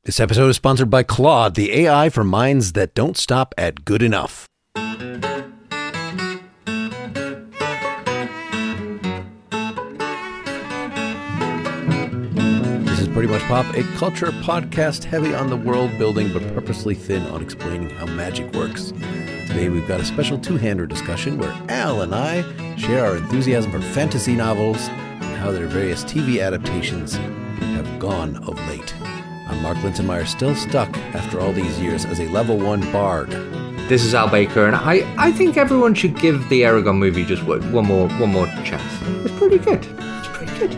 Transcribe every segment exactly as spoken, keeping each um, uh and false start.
This episode is sponsored by Claude, the A I for minds that don't stop at good enough. This is Pretty Much Pop, a culture podcast heavy on the world building but purposely thin on explaining how magic works. Today we've got a special two-hander discussion where Al and I share our enthusiasm for fantasy novels and how their various T V adaptations have gone of late. I'm Mark Linsenmeyer, still stuck after all these years as a level one bard. This is Al Baker, and I, I think everyone should give the Eragon movie just one more one more chance. It's pretty good. It's pretty good.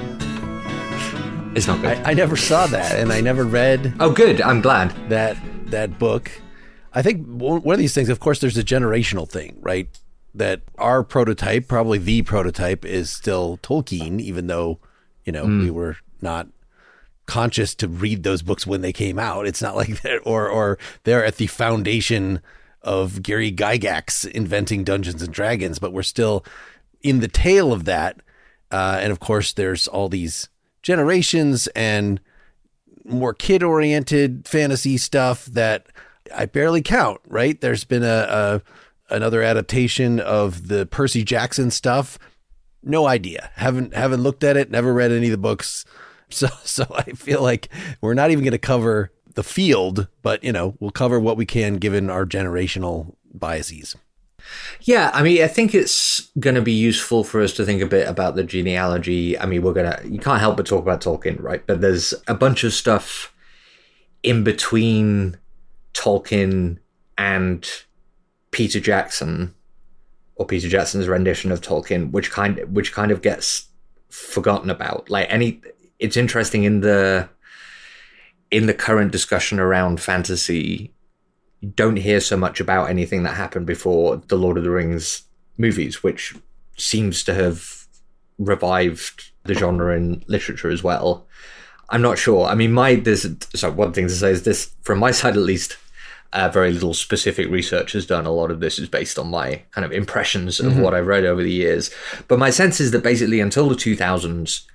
It's not good. I, I never saw that, and I never read. Oh, good. I'm glad that that book. I think one of these things, of course, there's a generational thing, right? That our prototype, probably the prototype, is still Tolkien, even though you know mm. we were not conscious to read those books when they came out. It's not like that, or or they're at the foundation of Gary Gygax inventing Dungeons and Dragons, but we're still in the tail of that. Uh, and of course, there's all these generations and more kid-oriented fantasy stuff that I barely count. Right? There's been a, a another adaptation of the Percy Jackson stuff. No idea. Haven't haven't looked at it. Never read any of the books. So so I feel like we're not even going to cover the field, but, you know, we'll cover what we can given our generational biases. Yeah, I mean, I think it's going to be useful for us to think a bit about the genealogy. I mean, we're going to, you can't help but talk about Tolkien, right? But there's a bunch of stuff in between Tolkien and Peter Jackson, or Peter Jackson's rendition of Tolkien, which kind, which kind of gets forgotten about. Like any... It's interesting in the in the current discussion around fantasy, you don't hear so much about anything that happened before the Lord of the Rings movies, which seems to have revived the genre in literature as well. I'm not sure. I mean, my there's so one thing to say is this, from my side at least, uh, very little specific research has done. A lot of this is based on my kind of impressions of mm-hmm. what I've read over the years. But my sense is that basically until the two thousands,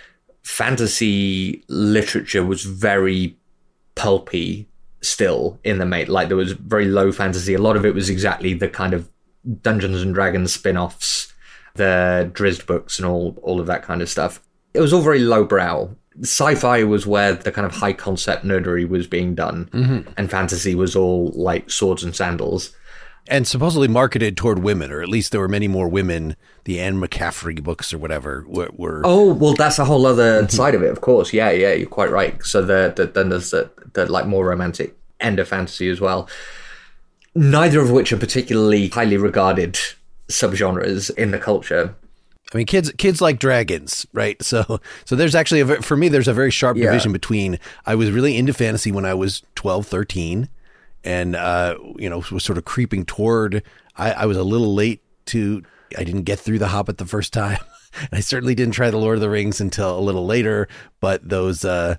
fantasy literature was very pulpy still in the main. Like there was very low fantasy. A lot of it was exactly the kind of Dungeons and Dragons spin-offs, the Drizzt books and all, all of that kind of stuff. It was all very lowbrow. Sci-fi was where the kind of high concept nerdery was being done. Mm-hmm. And fantasy was all like swords and sandals. And supposedly marketed toward women, or at least there were many more women. The Anne McCaffrey books or whatever were. were... Oh, well, that's a whole other side of it, of course. Yeah, yeah, you're quite right. So the, the, then there's the, the like more romantic end of fantasy as well. Neither of which are particularly highly regarded subgenres in the culture. I mean, kids kids like dragons, right? So so there's actually, a, for me, there's a very sharp yeah. division between, I was really into fantasy when I was twelve, thirteen. And, uh, you know, was sort of creeping toward, I, I was a little late to, I didn't get through The Hobbit the first time. And I certainly didn't try The Lord of the Rings until a little later. But those uh,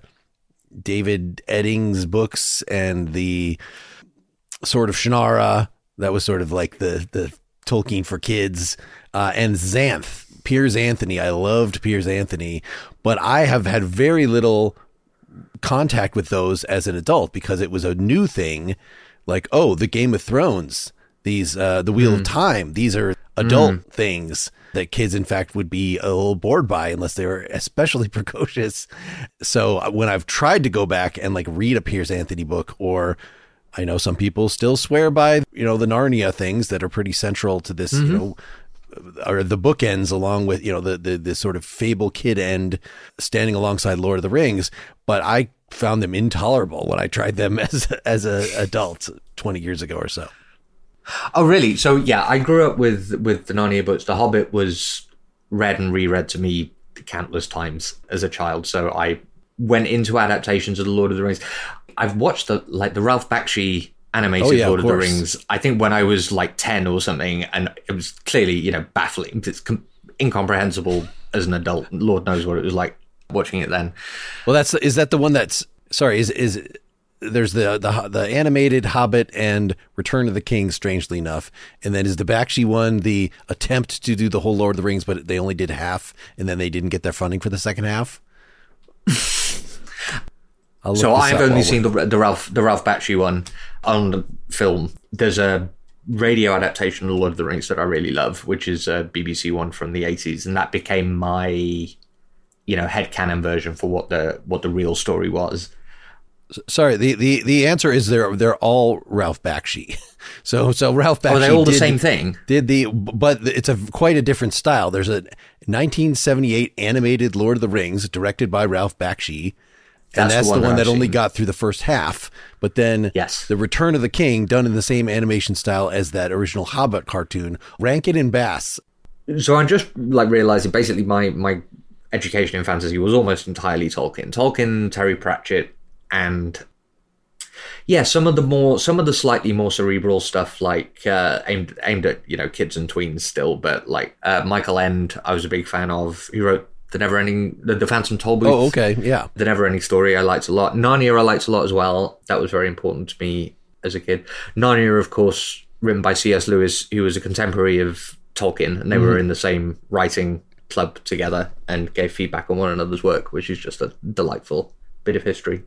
David Eddings books and the Sword of Shannara, that was sort of like the, the Tolkien for kids. Uh, and Xanth, Piers Anthony. I loved Piers Anthony. But I have had very little contact with those as an adult because it was a new thing. Like, oh, the Game of Thrones, these uh the Wheel mm. of Time, these are adult mm. things that kids in fact would be a little bored by unless they were especially precocious. So when I've tried to go back and like read a Piers Anthony book, or I know some people still swear by, you know, the Narnia things that are pretty central to this, mm-hmm. you know, or the bookends along with, you know, the, the, the sort of fable kid end standing alongside Lord of the Rings. But I found them intolerable when I tried them as, as a adult twenty years ago or so. Oh, really? So, yeah, I grew up with, with the Narnia books. The Hobbit was read and reread to me countless times as a child. So I went into adaptations of the Lord of the Rings. I've watched the, like the Ralph Bakshi animated oh, yeah, Lord of, of the Rings, I think when I was like ten or something, and it was clearly, you know, baffling. It's com- incomprehensible as an adult. Lord knows what it was like watching it then. Well, that's, is that the one that's, sorry, is, is, there's the, the, the animated Hobbit and Return of the King, strangely enough. And then is the Bakshi one the attempt to do the whole Lord of the Rings, but they only did half, and then they didn't get their funding for the second half? I'll look So this I've up only while seen we're- the, the Ralph the Ralph Bakshi one on the film. There's a radio adaptation of Lord of the Rings that I really love, which is a B B C one from the eighties, and that became my, you know, headcanon version for what the what the real story was. Sorry, the, the, the answer is they're they're all Ralph Bakshi. So so Ralph Bakshi Oh, are they all the did, same thing? Did the but it's a quite a different style. There's a nineteen seventy-eight animated Lord of the Rings directed by Ralph Bakshi. And That's that's the the one one that that I've only seen. got through the first half. But then Yes. The Return of the King, done in the same animation style as that original Hobbit cartoon, Rankin and Bass. So I'm just like realizing basically my my education in fantasy was almost entirely Tolkien, Tolkien, Terry Pratchett, and yeah, some of the more some of the slightly more cerebral stuff like uh, aimed aimed at you know kids and tweens still, but like uh, Michael End, I was a big fan of. He wrote the Neverending, the, the Phantom Tollbooth. Oh, okay, yeah. The Neverending Story I liked a lot. Narnia I liked a lot as well. That was very important to me as a kid. Narnia, of course, written by C S Lewis, who was a contemporary of Tolkien, and they mm-hmm. were in the same writing club together and gave feedback on one another's work, which is just a delightful bit of history.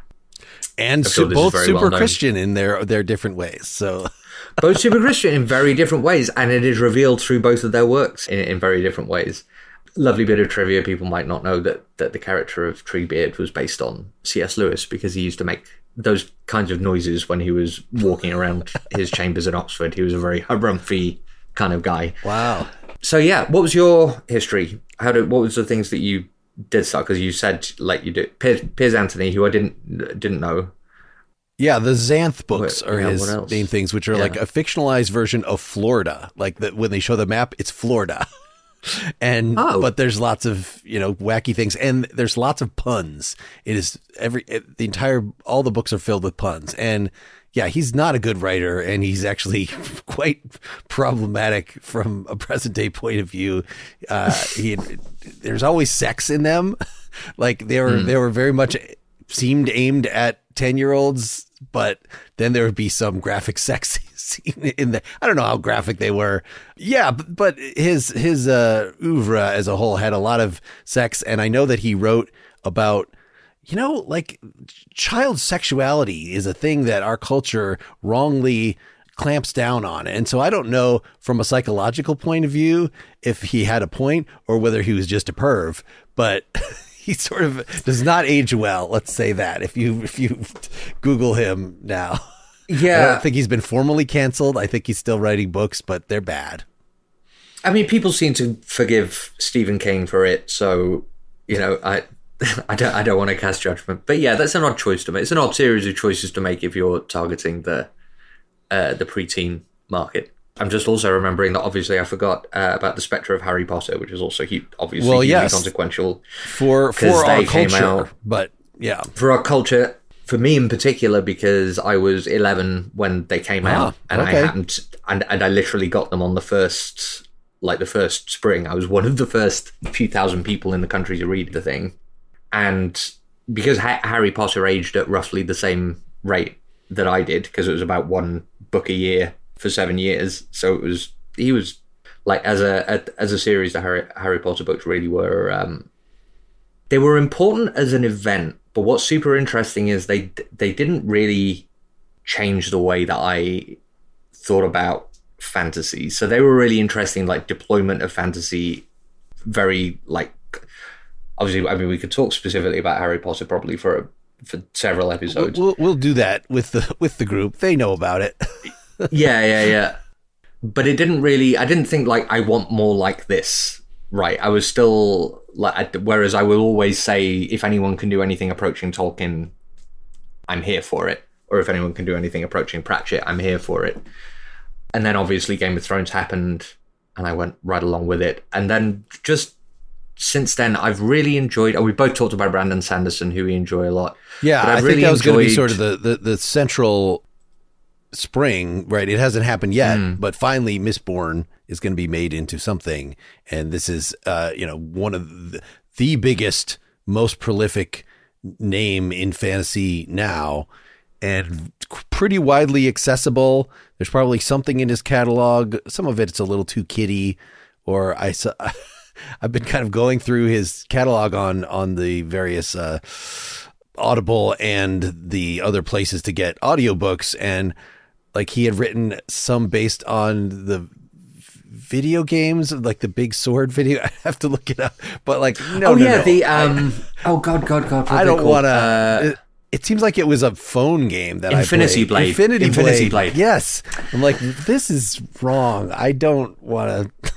And sure su- both very super well-known. Christian in their their different ways. So Both super Christian in very different ways, and it is revealed through both of their works in, in very different ways. Lovely bit of trivia. People might not know that, that the character of Treebeard was based on C S Lewis because he used to make those kinds of noises when he was walking around his chambers in Oxford. He was a very harumphy kind of guy. wow. So yeah, what was your history? How did what was the things that you did start? Because you said like you did Piers, Piers Anthony, who I didn't didn't know. Yeah, the Xanth books What- are yeah, his what else? main things, which are Yeah. like a fictionalized version of Florida. Like that when they show the map, it's Florida. And Oh. but there's lots of, you know, wacky things, and there's lots of puns. It is every it, the entire all the books are filled with puns. And yeah, he's not a good writer, and he's actually quite problematic from a present day point of view. Uh, he there's always sex in them. Like they were Hmm. they were very much seemed aimed at ten year olds, but then there would be some graphic sex scene in the, I don't know how graphic they were. Yeah. But, but his, his, uh, oeuvre as a whole had a lot of sex. And I know that he wrote about, you know, like child sexuality is a thing that our culture wrongly clamps down on. And so I don't know from a psychological point of view if he had a point or whether he was just a perv, but he sort of does not age well. Let's say that if you, if you Google him now, I Yeah, don't think he's been formally canceled. I think he's still writing books, but they're bad. I mean, people seem to forgive Stephen King for it, so you know, I, I don't, I don't want to cast judgment. But yeah, that's an odd choice to make. It's an odd series of choices to make if you're targeting the, uh, the preteen market. I'm just also remembering that obviously I forgot uh, about the Spectre of Harry Potter, which is also hu- obviously Well, hugely yes. consequential For, for 'Cause our they came culture, out- but yeah. for our culture. For me in particular, because I was eleven when they came Ah, out, and okay. I happened, and and I literally got them on the first, like the first spring. I was one of the first few thousand people in the country to read the thing, and because ha- Harry Potter aged at roughly the same rate that I did, because it was about one book a year for seven years, so it was he was like as a, a as a series, the Harry Harry Potter books really were. Um, they were important as an event. But what's super interesting is they they didn't really change the way that I thought about fantasy. So they were really interesting, like deployment of fantasy. Very like, obviously, I mean, we could talk specifically about Harry Potter probably for for several episodes. We'll, we'll do that with the, with the group. They know about it. yeah, yeah, yeah. But it didn't really. I didn't think like I want more like this. Right. I was still like, whereas I will always say if anyone can do anything approaching Tolkien, I'm here for it. Or if anyone can do anything approaching Pratchett, I'm here for it. And then obviously Game of Thrones happened and I went right along with it. And then just since then, I've really enjoyed, oh, we both talked about Brandon Sanderson, who we enjoy a lot. Yeah. But I I've think really that was going to be enjoyed- sort of the, the, the central spring, right? It hasn't happened yet, Mm. but finally Mistborn is going to be made into something. And this is, uh, you know, one of the, the biggest, most prolific name in fantasy now, and pretty widely accessible. There's probably something in his catalog. Some of it's a little too kiddie, or I saw, I've been kind of going through his catalog on, on the various, uh, Audible and the other places to get audiobooks, and like he had written some based on the video games, like the Big Sword video. I have to look it up, but like no, oh no, yeah, no. the um, I, oh god, god, god. I don't want to. Uh, it, it seems like it was a phone game that Infinity I played. Blade. Infinity, Infinity Blade. Blade. Yes, I'm like, this is wrong. I don't want to.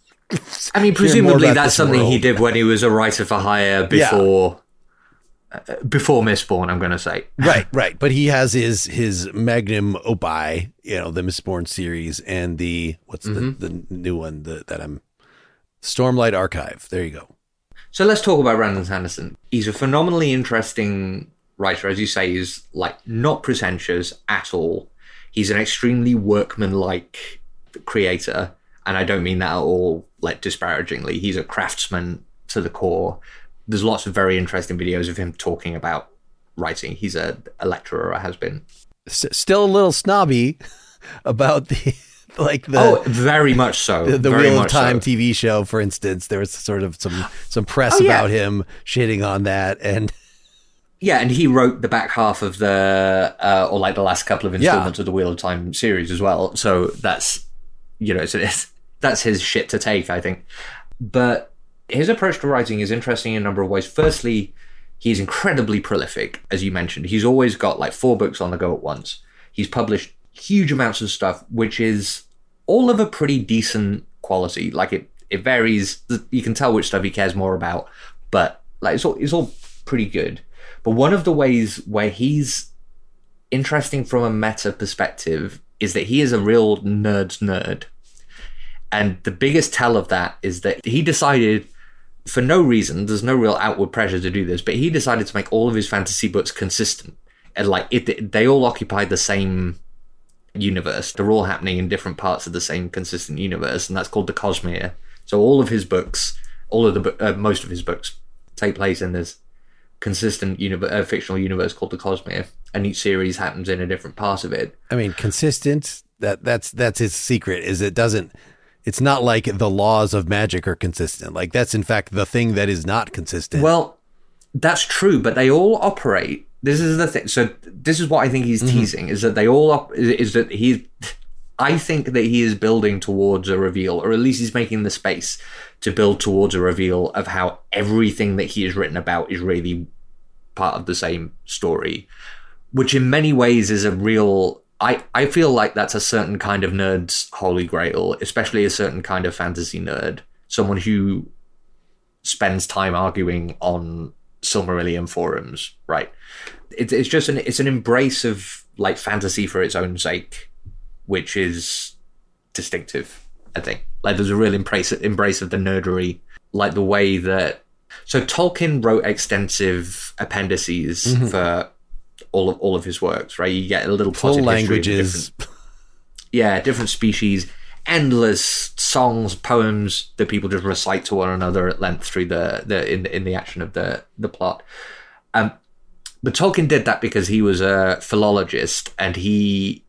I mean, presumably that's this something world. he did when he was a writer for hire before yeah. uh, before Mistborn, I'm going to say. Right, right. But he has his his magnum opus, you know, the Mistborn series and the what's mm-hmm. the, the new one the, that I'm Stormlight Archive. There you go. So let's talk about Brandon Sanderson. He's a phenomenally interesting writer, as you say. He's like not pretentious at all. He's an extremely workmanlike creator. And I don't mean that at all, like, disparagingly. He's a craftsman to the core. There's lots of very interesting videos of him talking about writing. He's a, a lecturer, or has been. S- still a little snobby about the, like, the... Oh, very much so. The, the very Wheel of much Time so. T V show, for instance. There was sort of some, some press oh, yeah. about him shitting on that, and... Yeah, and he wrote the back half of the, uh, or like the last couple of installments yeah. of the Wheel of Time series as well. So that's, you know, it's, it's that's his shit to take, I think. But his approach to writing is interesting in a number of ways. Firstly, he's incredibly prolific, as you mentioned. He's always got like four books on the go at once. He's published huge amounts of stuff, which is all of a pretty decent quality. Like it, it varies. You can tell which stuff he cares more about, but like it's all, it's all pretty good. But one of the ways where he's interesting from a meta perspective is that he is a real nerd's nerd. And the biggest tell of that is that he decided, for no reason, there's no real outward pressure to do this, but he decided to make all of his fantasy books consistent. And like it, they all occupy the same universe. They're all happening in different parts of the same consistent universe, and that's called the Cosmere. So all of his books, all of the uh, most of his books, take place in this consistent universe, uh, fictional universe called the Cosmere, and each series happens in a different part of it. I mean, consistent. That that's that's his secret. Is it doesn't. It's not like the laws of magic are consistent. Like that's in fact the thing that is not consistent. Well, that's true, but they all operate. This is the thing. So this is what I think he's mm-hmm. teasing: is that they all op- is that he. I think that he is building towards a reveal, or at least he's making the space to build towards a reveal of how everything that he has written about is really part of the same story, which in many ways is a real. I, I feel like that's a certain kind of nerd's holy grail, especially a certain kind of fantasy nerd, someone who spends time arguing on Silmarillion forums, right? It, it's just an it's an embrace of like fantasy for its own sake, which is distinctive, I think. Like there's a real embrace embrace of the nerdery, like the way that. So Tolkien wrote extensive appendices mm-hmm. for all of all of his works, right? You get a little full languages, different, yeah, different species, endless songs, poems that people just recite to one another at length through the the in in the action of the the plot. Um, but Tolkien did that because he was a philologist and he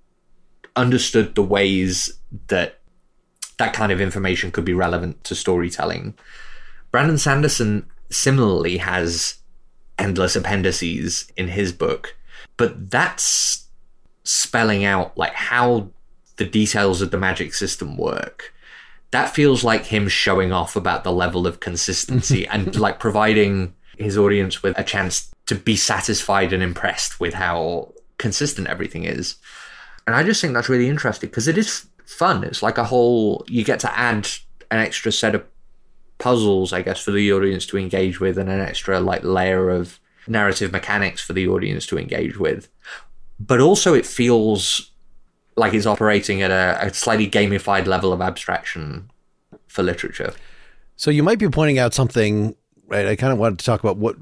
understood the ways that that kind of information could be relevant to storytelling. Brandon Sanderson similarly has endless appendices in his book, but that's spelling out like how the details of the magic system work. That feels like him showing off about the level of consistency and like providing his audience with a chance to be satisfied and impressed with how consistent everything is. And I just think that's really interesting because it is fun. It's like a whole, you get to add an extra set of puzzles, I guess, for the audience to engage with, and an extra like layer of narrative mechanics for the audience to engage with. But also it feels like it's operating at a, a slightly gamified level of abstraction for literature. So you might be pointing out something, right? I kind of wanted to talk about what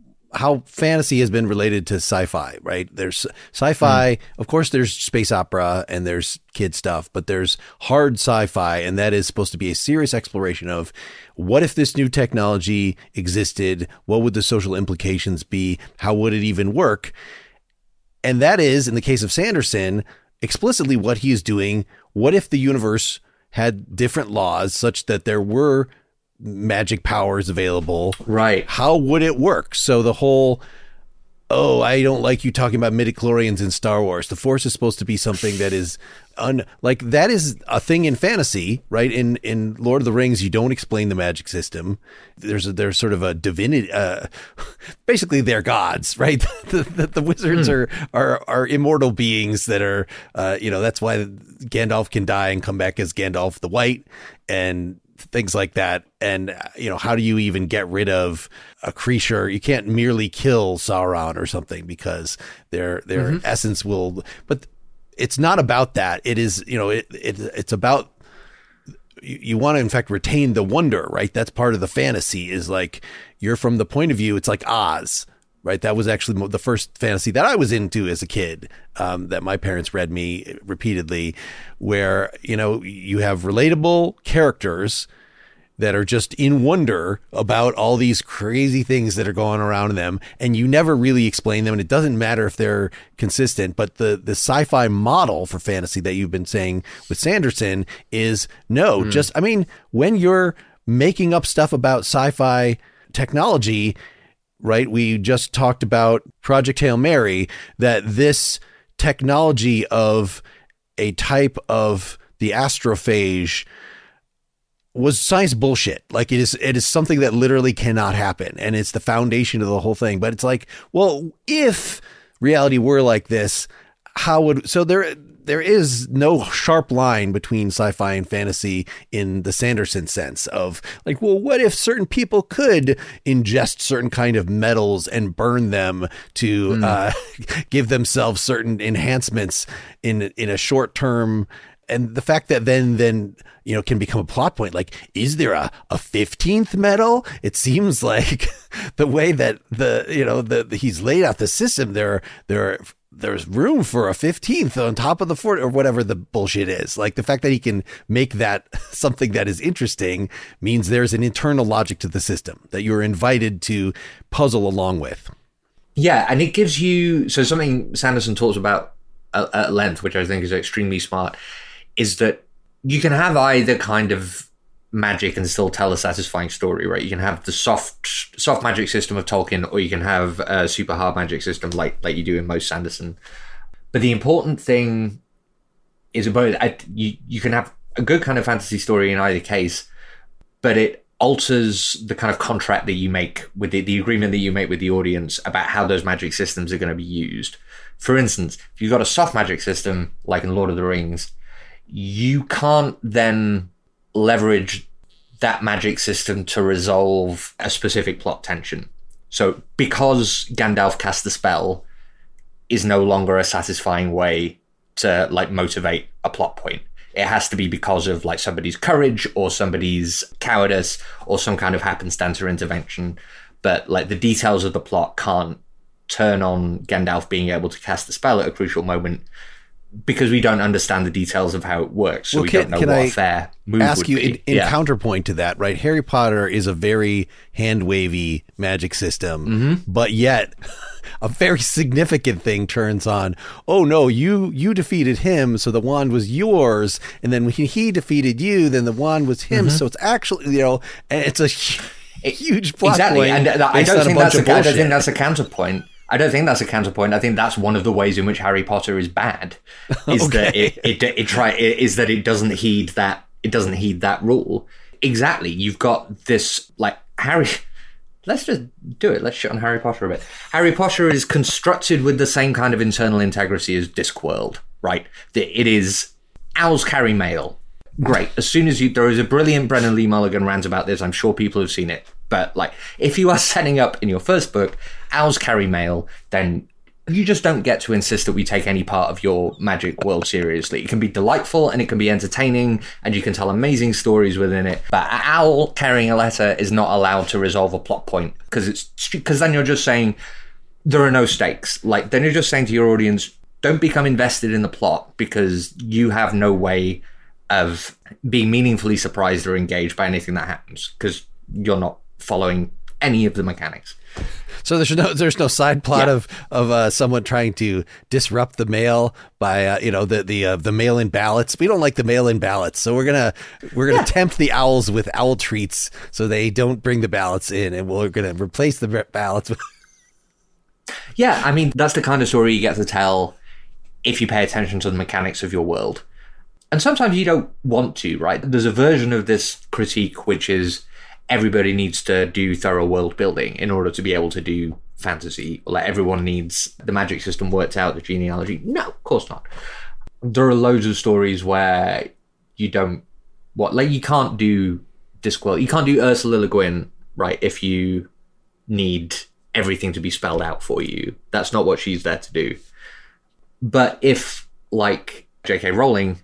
how fantasy has been related to sci-fi, right? There's sci-fi, mm. of course there's space opera and there's kid stuff, but there's hard sci-fi, and that is supposed to be a serious exploration of what if this new technology existed? What would the social implications be? How would it even work? And that is, in the case of Sanderson, explicitly what he is doing. What if the universe had different laws such that there were magic powers available? Right. How would it work? So the whole oh, I don't like you talking about midichlorians in Star Wars. The Force is supposed to be something that is un like that is a thing in fantasy, right? In in Lord of the Rings, you don't explain the magic system. There's a, there's sort of a divinity. Uh, basically, they're gods, right? the, the, the wizards mm. are are are immortal beings that are, uh, you know, that's why Gandalf can die and come back as Gandalf the White and things like that. And, you know, how do you even get rid of a creature? You can't merely kill Sauron or something because their their mm-hmm. essence will. But it's not about that. It is, you know, it, it it's about you, you want to, in fact, retain the wonder, right? That's part of the fantasy is like you're from the point of view. It's like Oz. Right. That was actually the first fantasy that I was into as a kid, um, that my parents read me repeatedly, where, you know, you have relatable characters that are just in wonder about all these crazy things that are going around them. And you never really explain them. And it doesn't matter if they're consistent. But the, the sci-fi model for fantasy that you've been saying with Sanderson is no, mm. just I mean, when you're making up stuff about sci-fi technology, right? We just talked about Project Hail Mary, that this technology of a type of the astrophage was science bullshit. Like it is, it is something that literally cannot happen. And it's the foundation of the whole thing. But it's like, well, if reality were like this, how would, so there, there is no sharp line between sci-fi and fantasy in the Sanderson sense of like, well, what if certain people could ingest certain kind of metals and burn them to mm. uh, give themselves certain enhancements in, in a short term. And the fact that then, then, you know, can become a plot point. Like, is there a, a fifteenth metal? It seems like the way that the, you know, the, the he's laid out the system there, there, there's room for a fifteenth on top of the fourth or whatever the bullshit is. Like the fact that he can make that something that is interesting means there's an internal logic to the system that you're invited to puzzle along with. Yeah. And it gives you, so something Sanderson talks about at, at length, which I think is extremely smart, is that you can have either kind of magic and still tell a satisfying story, right? You can have the soft soft magic system of Tolkien, or you can have a super hard magic system like like you do in most Sanderson. But the important thing is about you you can have a good kind of fantasy story in either case, but it alters the kind of contract that you make with the, the agreement that you make with the audience about how those magic systems are going to be used. For instance, if you've got a soft magic system like in Lord of the Rings, you can't then leverage that magic system to resolve a specific plot tension. So because Gandalf cast the spell is no longer a satisfying way to like motivate a plot point. It has to be because of like somebody's courage or somebody's cowardice or some kind of happenstance or intervention. But like the details of the plot can't turn on Gandalf being able to cast the spell at a crucial moment, because we don't understand the details of how it works, so well, we can, don't know what I a fair move ask would you be. In, in yeah. counterpoint to that, right? Harry Potter is a very hand-wavy magic system, mm-hmm. but yet a very significant thing turns on. Oh no, you you defeated him, so the wand was yours, and then when he, he defeated you, then the wand was him. Mm-hmm. So it's actually, you know, and it's a huge plot exactly. point. And I don't think that's a, I don't think that's a counterpoint. I don't think that's a counterpoint. I think that's one of the ways in which Harry Potter is bad. Is okay. that it, it it try is that it doesn't heed that it doesn't heed that rule. Exactly. You've got this like Harry. Let's just do it. Let's shit on Harry Potter a bit. Harry Potter is constructed with the same kind of internal integrity as Discworld, right? It is owls carry mail. Great. As soon as you, there is a brilliant Brennan Lee Mulligan rant about this. I'm sure people have seen it. But like, if you are setting up in your first book, owls carry mail, then you just don't get to insist that we take any part of your magic world seriously. It can be delightful and it can be entertaining and you can tell amazing stories within it. But an owl carrying a letter is not allowed to resolve a plot point because it's because then you're just saying there are no stakes. Like then you're just saying to your audience, don't become invested in the plot because you have no way of being meaningfully surprised or engaged by anything that happens because you're not following any of the mechanics. So there's no there's no side plot yeah. of of uh, someone trying to disrupt the mail by uh, you know the the uh, the mail-in ballots. We don't like the mail-in ballots, so we're gonna we're gonna yeah. tempt the owls with owl treats so they don't bring the ballots in, and we're gonna replace the ballots with. Yeah, I mean, that's the kind of story you get to tell if you pay attention to the mechanics of your world. And sometimes you don't want to, right? There's a version of this critique which is everybody needs to do thorough world building in order to be able to do fantasy. Like, everyone needs the magic system worked out, the genealogy. No, of course not. There are loads of stories where you don't, what, like, you can't do Discworld, you can't do Ursula Le Guin, right, if you need everything to be spelled out for you. That's not what she's there to do. But if, like J K Rowling,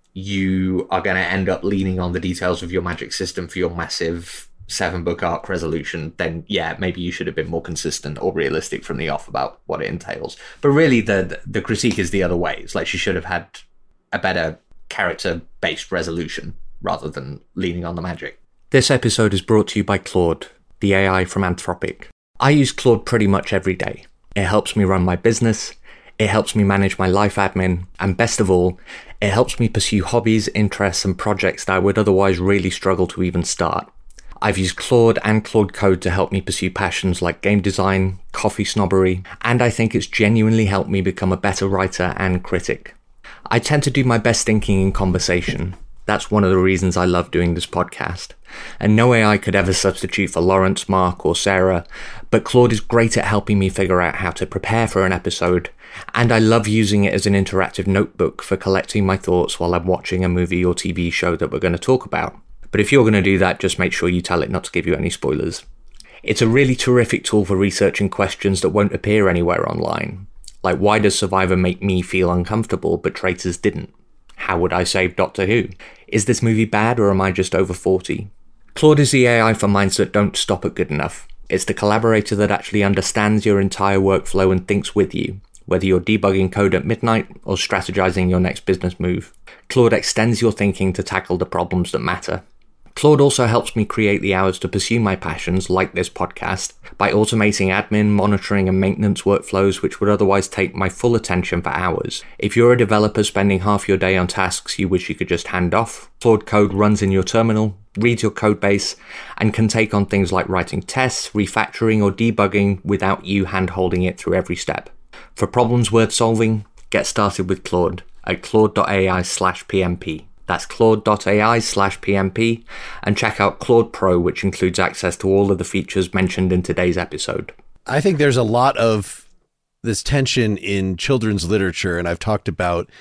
you are going to end up leaning on the details of your magic system for your massive seven-book arc resolution, then yeah, maybe you should have been more consistent or realistic from the off about what it entails. But really, the the critique is the other way. It's like she should have had a better character-based resolution rather than leaning on the magic. This episode is brought to you by Claude, the A I from Anthropic. I use Claude pretty much every day. It helps me run my business, it helps me manage my life admin, and best of all, it helps me pursue hobbies, interests, and projects that I would otherwise really struggle to even start. I've used Claude and Claude Code to help me pursue passions like game design, coffee snobbery, and I think it's genuinely helped me become a better writer and critic. I tend to do my best thinking in conversation. That's one of the reasons I love doing this podcast. And no A I could ever substitute for Lawrence, Mark, or Sarah, but Claude is great at helping me figure out how to prepare for an episode, and I love using it as an interactive notebook for collecting my thoughts while I'm watching a movie or T V show that we're going to talk about. But if you're going to do that, just make sure you tell it not to give you any spoilers. It's a really terrific tool for researching questions that won't appear anywhere online. Like, why does Survivor make me feel uncomfortable, but Traitors didn't? How would I save Doctor Who? Is this movie bad, or am I just over forty? Claude is the A I for minds that don't stop at good enough. It's the collaborator that actually understands your entire workflow and thinks with you, whether you're debugging code at midnight or strategizing your next business move. Claude extends your thinking to tackle the problems that matter. Claude also helps me create the hours to pursue my passions, like this podcast, by automating admin, monitoring, and maintenance workflows which would otherwise take my full attention for hours. If you're a developer spending half your day on tasks you wish you could just hand off, Claude Code runs in your terminal, reads your codebase, and can take on things like writing tests, refactoring, or debugging without you hand-holding it through every step. For problems worth solving, get started with Claude at claude.ai slash PMP. That's claude.ai slash PMP, and check out Claude Pro, which includes access to all of the features mentioned in today's episode. I think there's a lot of this tension in children's literature, and I've talked about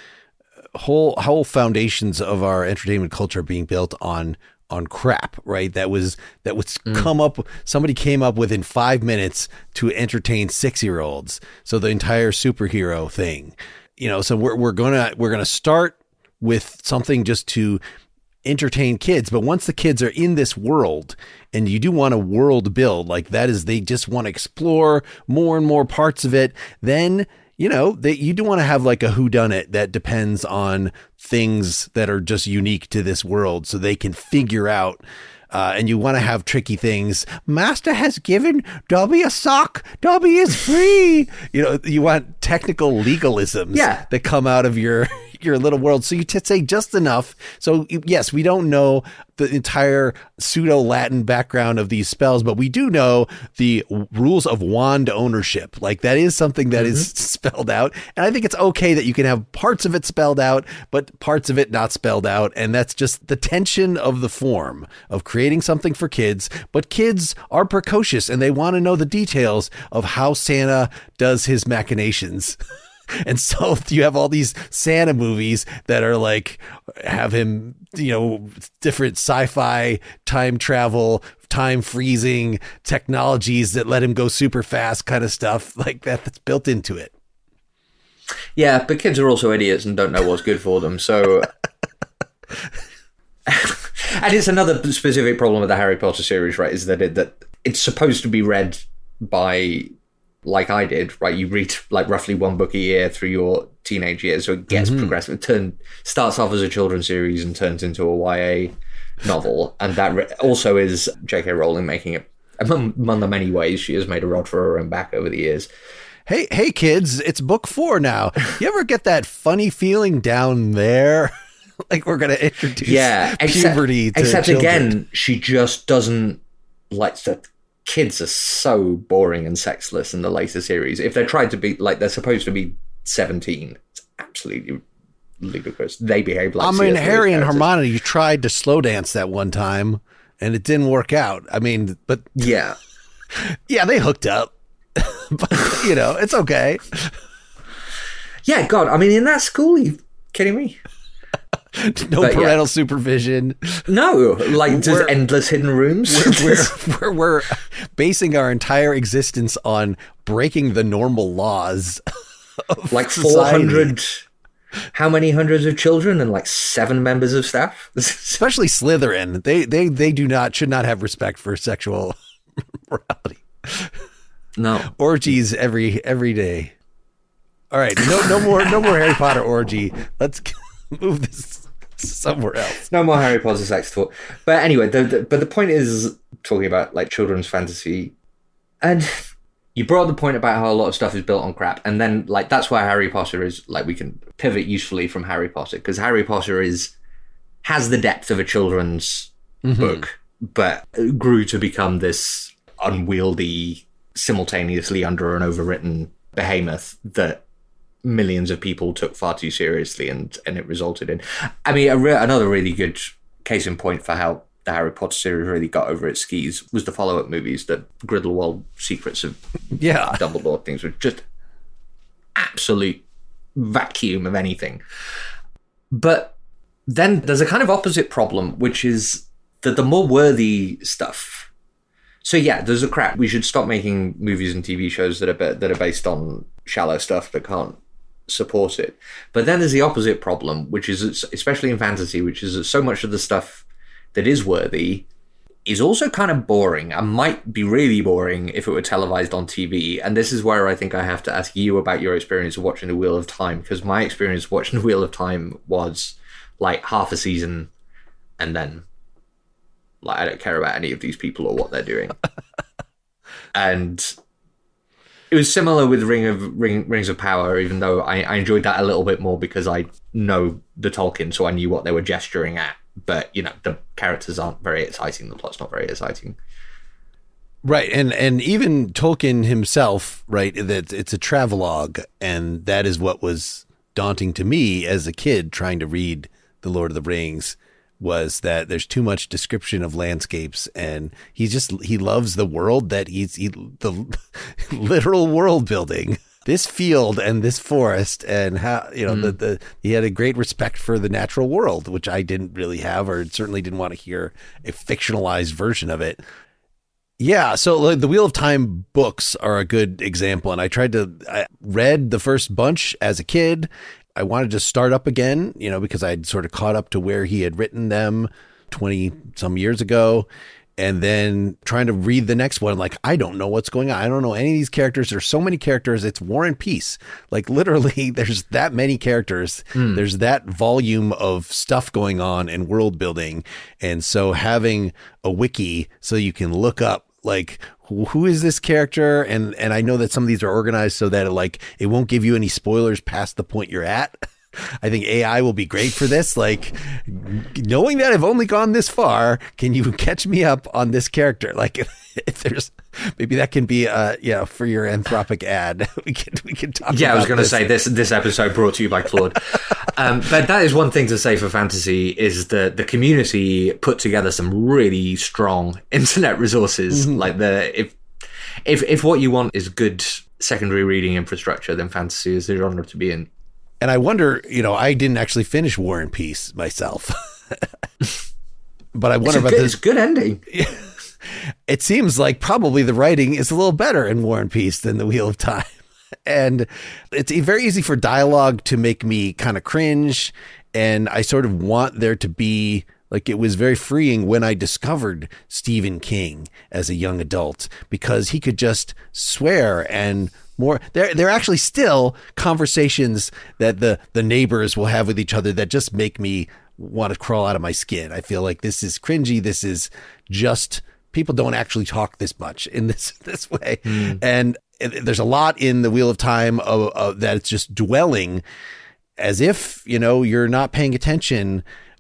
whole whole foundations of our entertainment culture being built on on crap, right? That was that was mm. come up. Somebody came up within five minutes to entertain six year olds. So the entire superhero thing, you know. So we're we're gonna we're gonna start with something just to entertain kids. But once the kids are in this world, and you do want a world build, like that is, they just want to explore more and more parts of it, then, you know, they, you do want to have like a whodunit that depends on things that are just unique to this world so they can figure out. Uh, and you want to have tricky things. Master has given Dobby a sock. Dobby is free. You know, you want technical legalisms yeah. that come out of your your little world. So you t- say just enough. So yes, we don't know the entire pseudo-Latin background of these spells, but we do know the rules of wand ownership. Like that is something that mm-hmm. is spelled out. And I think it's okay that you can have parts of it spelled out, but parts of it not spelled out. And that's just the tension of the form of creating something for kids. But kids are precocious and they want to know the details of how Santa does his machinations. And so you have all these Santa movies that are like, have him, you know, different sci-fi time travel, time freezing technologies that let him go super fast kind of stuff like that that's built into it. Yeah, but kids are also idiots and don't know what's good for them. So, and it's another specific problem with the Harry Potter series, right? Is that it, that it's supposed to be read by, like I did, right? You read like roughly one book a year through your teenage years, so it gets mm-hmm. progressive. It turn, starts off as a children's series and turns into a Y A novel, and that re- also is J K Rowling making it. Among, among the many ways she has made a rod for her own back over the years. Hey, hey, kids! It's book four now. You ever get that funny feeling down there? Like we're gonna introduce yeah, puberty except, to except children. Again, she just doesn't like to. kids are so boring and sexless in the later series. If they're trying to be like they're supposed to be seventeen, it's absolutely ludicrous. They behave like I mean, Harry and Hermione tried to slow dance that one time, and it didn't work out. I mean, but yeah, yeah, they hooked up. But you know, it's okay. Yeah, God, I mean, in that school, are you kidding me? No but, parental yeah. supervision. No, like just We're- endless hidden rooms. We're, we're, we're basing our entire existence on breaking the normal laws of like society. four hundred. How many hundreds of children and like seven members of staff? Especially Slytherin. They they they do not should not have respect for sexual morality. No. Orgies every every day. All right, no no more no more Harry Potter orgy. Let's move this somewhere else. No more Harry Potter sex talk. But anyway, the, the, but the point is talking about like children's fantasy, and you brought up the point about how a lot of stuff is built on crap, and then like that's why Harry Potter is like we can pivot usefully from Harry Potter because Harry Potter is has the depth of a children's mm-hmm. book, but grew to become this unwieldy, simultaneously under and overwritten behemoth that millions of people took far too seriously, and and it resulted in, I mean, a re- another really good case in point for how the Harry Potter series really got over its skis was the follow-up movies, the Grindelwald Secrets of yeah. Dumbledore things, were just absolute vacuum of anything. But then there's a kind of opposite problem, which is that the more worthy stuff. So yeah, there's a crap. We should stop making movies and T V shows that are be- that are based on shallow stuff that can't support it. But then there's the opposite problem, which is, especially in fantasy, which is that so much of the stuff that is worthy is also kind of boring and might be really boring if it were televised on T V. And this is where I think I have to ask you about your experience of watching The Wheel of Time, because my experience watching The Wheel of Time was like half a season and then like I don't care about any of these people or what they're doing. And it was similar with Ring of Ring, Rings of Power, even though I, I enjoyed that a little bit more because I know the Tolkien, so I knew what they were gesturing at. But, you know, the characters aren't very exciting. The plot's not very exciting. Right. And and even Tolkien himself, right, that it's a travelogue. And that is what was daunting to me as a kid trying to read The Lord of the Rings, was that there's too much description of landscapes, and he just he loves the world that he's he, the literal world building, this field and this forest, and how you know mm. the the he had a great respect for the natural world, which I didn't really have, or certainly didn't want to hear a fictionalized version of it. Yeah, so like, the Wheel of Time books are a good example, and I tried to I read the first bunch as a kid. I wanted to start up again, you know, because I'd sort of caught up to where he had written them twenty some years ago. And then trying to read the next one, like, I don't know what's going on. I don't know any of these characters. There's so many characters. It's War and Peace. Like, literally, there's that many characters. Mm. There's that volume of stuff going on and world building. And so having a wiki so you can look up, like, who is this character? And and I know that some of these are organized so that it, like, it won't give you any spoilers past the point you're at. I think A I will be great for this. Like, knowing that I've only gone this far, can you catch me up on this character? Like, if, if there's maybe that can be uh yeah for your Anthropic ad. we can we can talk. Yeah, about I was going to this. say this this episode brought to you by Claude. um, but that is one thing to say for fantasy is that the community put together some really strong internet resources. Mm-hmm. Like the if if if what you want is good secondary reading infrastructure, then fantasy is the genre to be in. And I wonder, you know, I didn't actually finish War and Peace myself, but I wonder it's about good, this. It's good ending. It seems like probably the writing is a little better in War and Peace than The Wheel of Time. And it's very easy for dialogue to make me kind of cringe. And I sort of want there to be, like, it was very freeing when I discovered Stephen King as a young adult, because he could just swear and more. There, there are actually still conversations that the, the neighbors will have with each other that just make me want to crawl out of my skin. I feel like this is cringy. This is just, people don't actually talk this much in this, this way. Mm. And there's a lot in The Wheel of Time of, of, that it's just dwelling as if, you know, you're not paying attention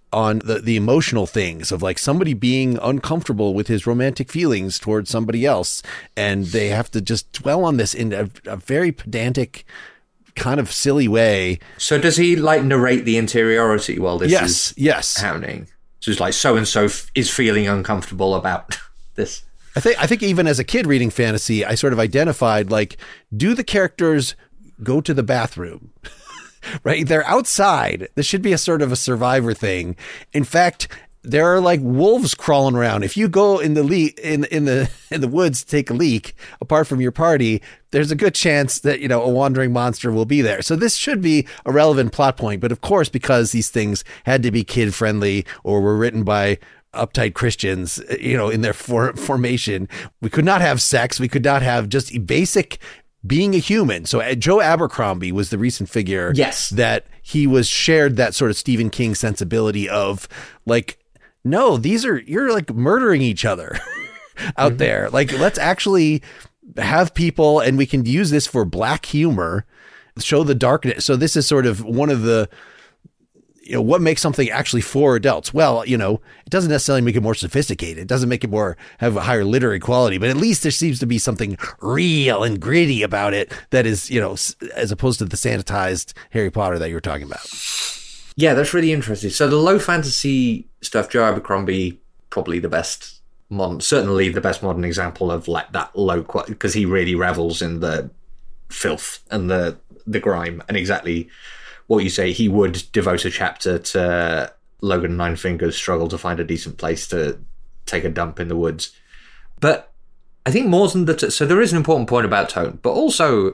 on the, the emotional things of like somebody being uncomfortable with his romantic feelings towards somebody else. And they have to just dwell on this in a, a very pedantic kind of silly way. So does he like narrate the interiority while this yes, is yes. happening? So it's like so-and-so f- is feeling uncomfortable about this. I think, I think even as a kid reading fantasy, I sort of identified like, do the characters go to the bathroom? Right? They're outside. This should be a sort of a Survivor thing. In fact, there are like wolves crawling around. If you go in the le- in in the in the woods to take a leak, apart from your party, there's a good chance that, you know, a wandering monster will be there. So this should be a relevant plot point. But of course, because these things had to be kid friendly or were written by uptight Christians, you know, in their for- formation, we could not have sex. We could not have just basic being a human. So uh, Joe Abercrombie was the recent figure. Yes. That he was shared that sort of Stephen King sensibility of like, no, these are, you're like murdering each other out mm-hmm. there. Like, let's actually have people, and we can use this for black humor, show the darkness. So this is sort of one of the, you know, what makes something actually for adults? Well, you know, it doesn't necessarily make it more sophisticated. It doesn't make it more, have a higher literary quality, but at least there seems to be something real and gritty about it that is, you know, as opposed to the sanitized Harry Potter that you were talking about. Yeah, that's really interesting. So the low fantasy stuff, Joe Abercrombie, probably the best modern, certainly the best modern example of like that low quality, because he really revels in the filth and the, the grime, and exactly what you say, he would devote a chapter to Logan Nine Fingers' struggle to find a decent place to take a dump in the woods. But I think more than that, so there is an important point about tone, but also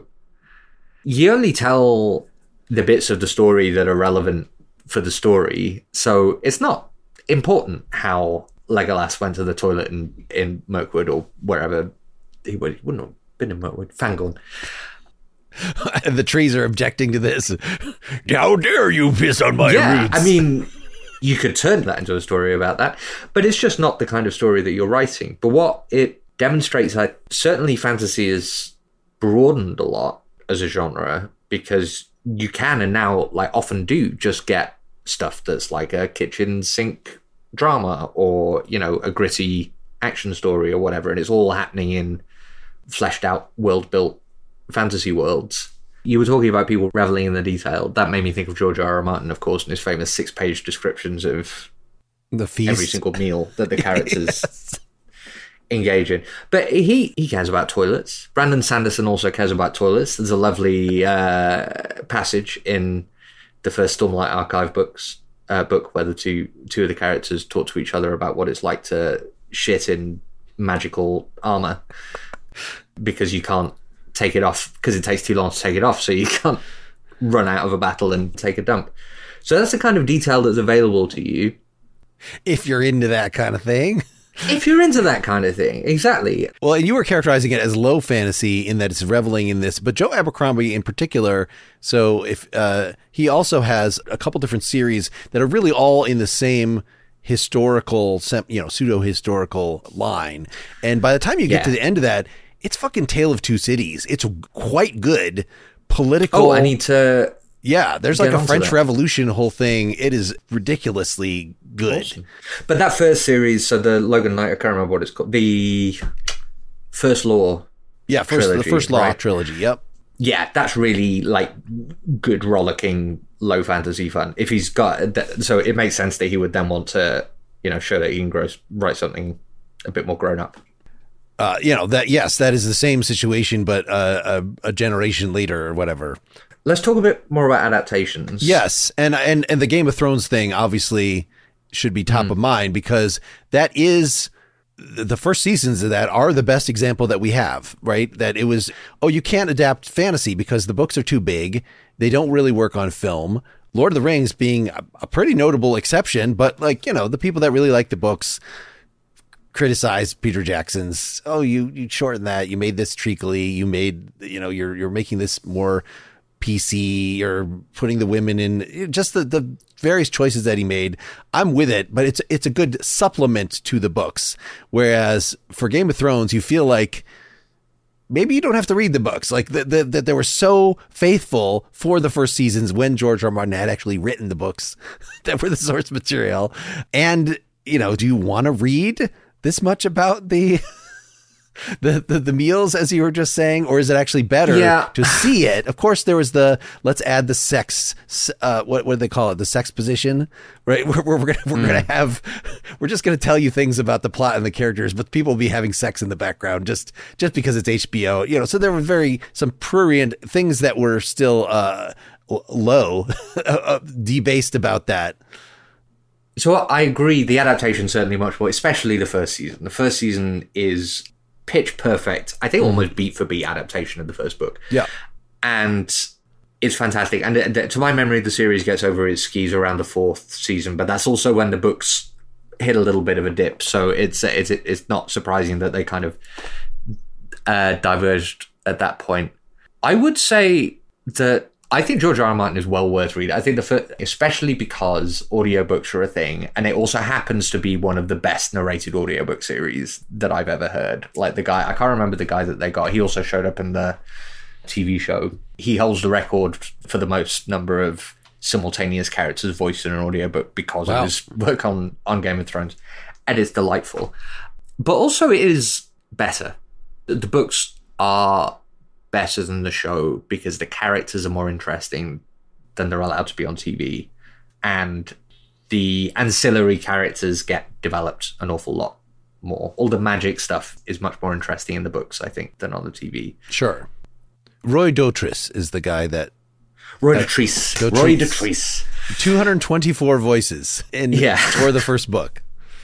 you only tell the bits of the story that are relevant for the story. So it's not important how Legolas went to the toilet in, in Mirkwood or wherever he, would, he wouldn't have been in Mirkwood, Fangorn. The trees are objecting to this. How dare you piss on my yeah, roots? I mean, you could turn that into a story about that, but it's just not the kind of story that you're writing. But what it demonstrates, that certainly fantasy has broadened a lot as a genre, because you can and now like often do just get stuff that's like a kitchen sink drama or, you know, a gritty action story or whatever, and it's all happening in fleshed out, world built fantasy worlds. You were talking about people reveling in the detail. That made me think of George R. R. Martin, of course, and his famous six-page descriptions of the feast, every single meal that the characters yes. engage in. But he he cares about toilets. Brandon Sanderson also cares about toilets. There's a lovely uh, passage in the first Stormlight Archive books uh, book where the two two of the characters talk to each other about what it's like to shit in magical armor, because you can't take it off because it takes too long to take it off, so you can't run out of a battle and take a dump. So that's the kind of detail that's available to you if you're into that kind of thing. If you're into that kind of thing, exactly. Well, and you were characterizing it as low fantasy in that it's reveling in this, but Joe Abercrombie in particular, so if uh, he also has a couple different series that are really all in the same historical, you know, pseudo-historical line. And by the time you get yeah. to the end of that, it's fucking Tale of Two Cities. It's quite good political. Oh, I need to. Yeah, there's like a French that. Revolution whole thing. It is ridiculously good. Awesome. But that first series, so the Logan Knight, I can't remember what it's called. The First Law. Yeah, first trilogy, the First Law right? trilogy. Yep. Yeah, that's really like good rollicking low fantasy fun. If he's got that, so it makes sense that he would then want to, you know, show that he can grow, write something a bit more grown up. Uh, you know, that, yes, that is the same situation, but uh, a, a generation later or whatever. Let's talk a bit more about adaptations. Yes. And, and, and the Game of Thrones thing obviously should be top mm. of mind, because that is the first seasons of that are the best example that we have, right? That it was, oh, you can't adapt fantasy because the books are too big. They don't really work on film. Lord of the Rings being a, a pretty notable exception, but like, you know, the people that really like the books criticize Peter Jackson's, oh, you, you shortened that. You made this treacly. You made, you know, you're, you're making this more P C, or putting the women in, just the, the various choices that he made. I'm with it, but it's, it's a good supplement to the books. Whereas for Game of Thrones, you feel like maybe you don't have to read the books. Like that the, the, they were so faithful for the first seasons when George R. R. Martin had actually written the books that were the source material. And, you know, do you want to read this much about the, the, the, the meals, as you were just saying, or is it actually better yeah. to see it? Of course, there was the, let's add the sex, uh, what, what do they call it? The sex position, right? We're, we're, we're going we're mm. going to have, we're just going to tell you things about the plot and the characters, but people will be having sex in the background just, just because it's H B O, you know, so there were very, some prurient things that were still, uh, low, debased about that. So I agree. The adaptation certainly much more, especially the first season. The first season is pitch perfect. I think mm. almost beat for beat adaptation of the first book. Yeah. And it's fantastic. And uh, to my memory, the series gets over its skis around the fourth season, but that's also when the books hit a little bit of a dip. So it's it's it's not surprising that they kind of uh, diverged at that point. I would say that I think George R. R. Martin is well worth reading. I think the first, especially because audiobooks are a thing, and it also happens to be one of the best narrated audiobook series that I've ever heard. Like the guy, I can't remember the guy that they got. He also showed up in the T V show. He holds the record for the most number of simultaneous characters voiced in an audiobook because wow. of his work on, on Game of Thrones. And it's delightful. But also it is better. The books are better than the show because the characters are more interesting than they're allowed to be on T V, and the ancillary characters get developed an awful lot more. All the magic stuff is much more interesting in the books, I think, than on the T V. Sure. Roy Dotrice is the guy that Roy Dotrice. Dotrice. Roy Dotrice. two hundred twenty-four voices in yeah. for the first book.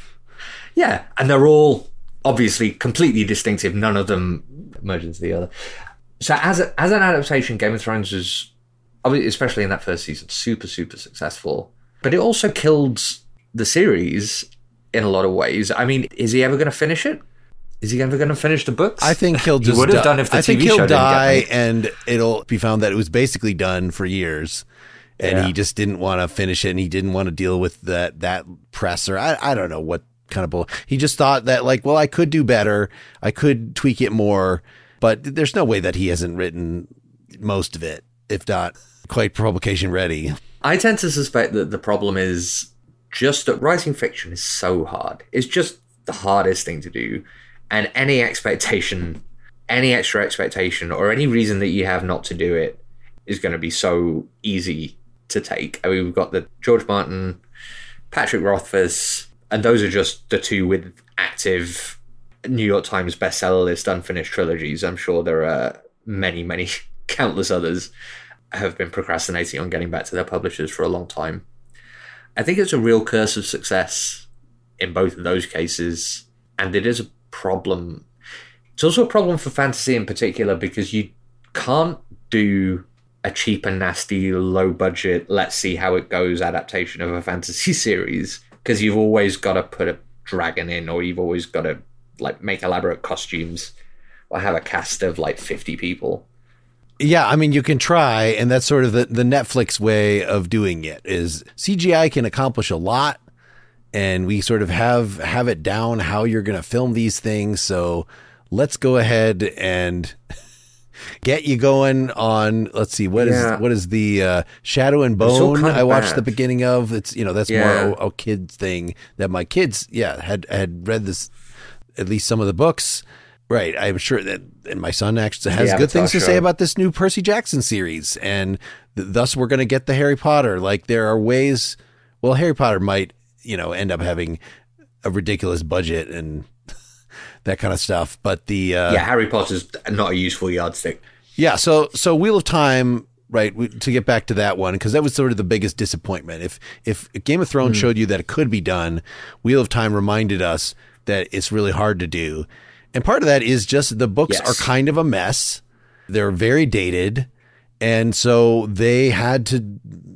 Yeah, and they're all obviously completely distinctive. None of them merge into the other. So as a, as an adaptation, Game of Thrones is, especially in that first season, super, super successful. But it also killed the series in a lot of ways. I mean, is he ever going to finish it? Is he ever going to finish the books? I think he'll just he would have di- done if the I T V think he'll show die, didn't get and it'll be found that it was basically done for years, and yeah. he just didn't want to finish it, and he didn't want to deal with that that press, or I I don't know what kind of bull. He just thought that, like, well, I could do better, I could tweak it more, but there's no way that he hasn't written most of it, if not quite publication ready. I tend to suspect that the problem is just that writing fiction is so hard. It's just the hardest thing to do. And any expectation, any extra expectation, or any reason that you have not to do it is going to be so easy to take. I mean, we've got the George Martin, Patrick Rothfuss, and those are just the two with active New York Times bestseller list unfinished trilogies. I'm sure there are many, many, countless others have been procrastinating on getting back to their publishers for a long time. I think it's a real curse of success in both of those cases, and it is a problem. It's also a problem for fantasy in particular because you can't do a cheap and nasty, low budget, let's see how it goes adaptation of a fantasy series, because you've always got to put a dragon in, or you've always got to like make elaborate costumes or have a cast of like fifty people. Yeah, I mean, you can try, and that's sort of the, the Netflix way of doing it, is C G I can accomplish a lot, and we sort of have have it down how you're going to film these things, so let's go ahead and get you going on, let's see, what yeah. is what is the uh, Shadow and Bone kind of I watched bad. the beginning of. It's, you know, that's yeah. more a, a kid thing that my kids, yeah, had, had read this, at least some of the books. Right. I'm sure that, and my son actually has good things to show. say about this new Percy Jackson series, and th- thus we're going to get the Harry Potter. Like, there are ways, well, Harry Potter might, you know, end up having a ridiculous budget and that kind of stuff. But the, uh, yeah, Harry Potter's not a useful yardstick. Yeah. So, so Wheel of Time, right. We, to get back to that one, because that was sort of the biggest disappointment. If, if Game of Thrones mm. showed you that it could be done, Wheel of Time reminded us that it's really hard to do. And part of that is just the books yes. are kind of a mess. They're very dated. And so they had to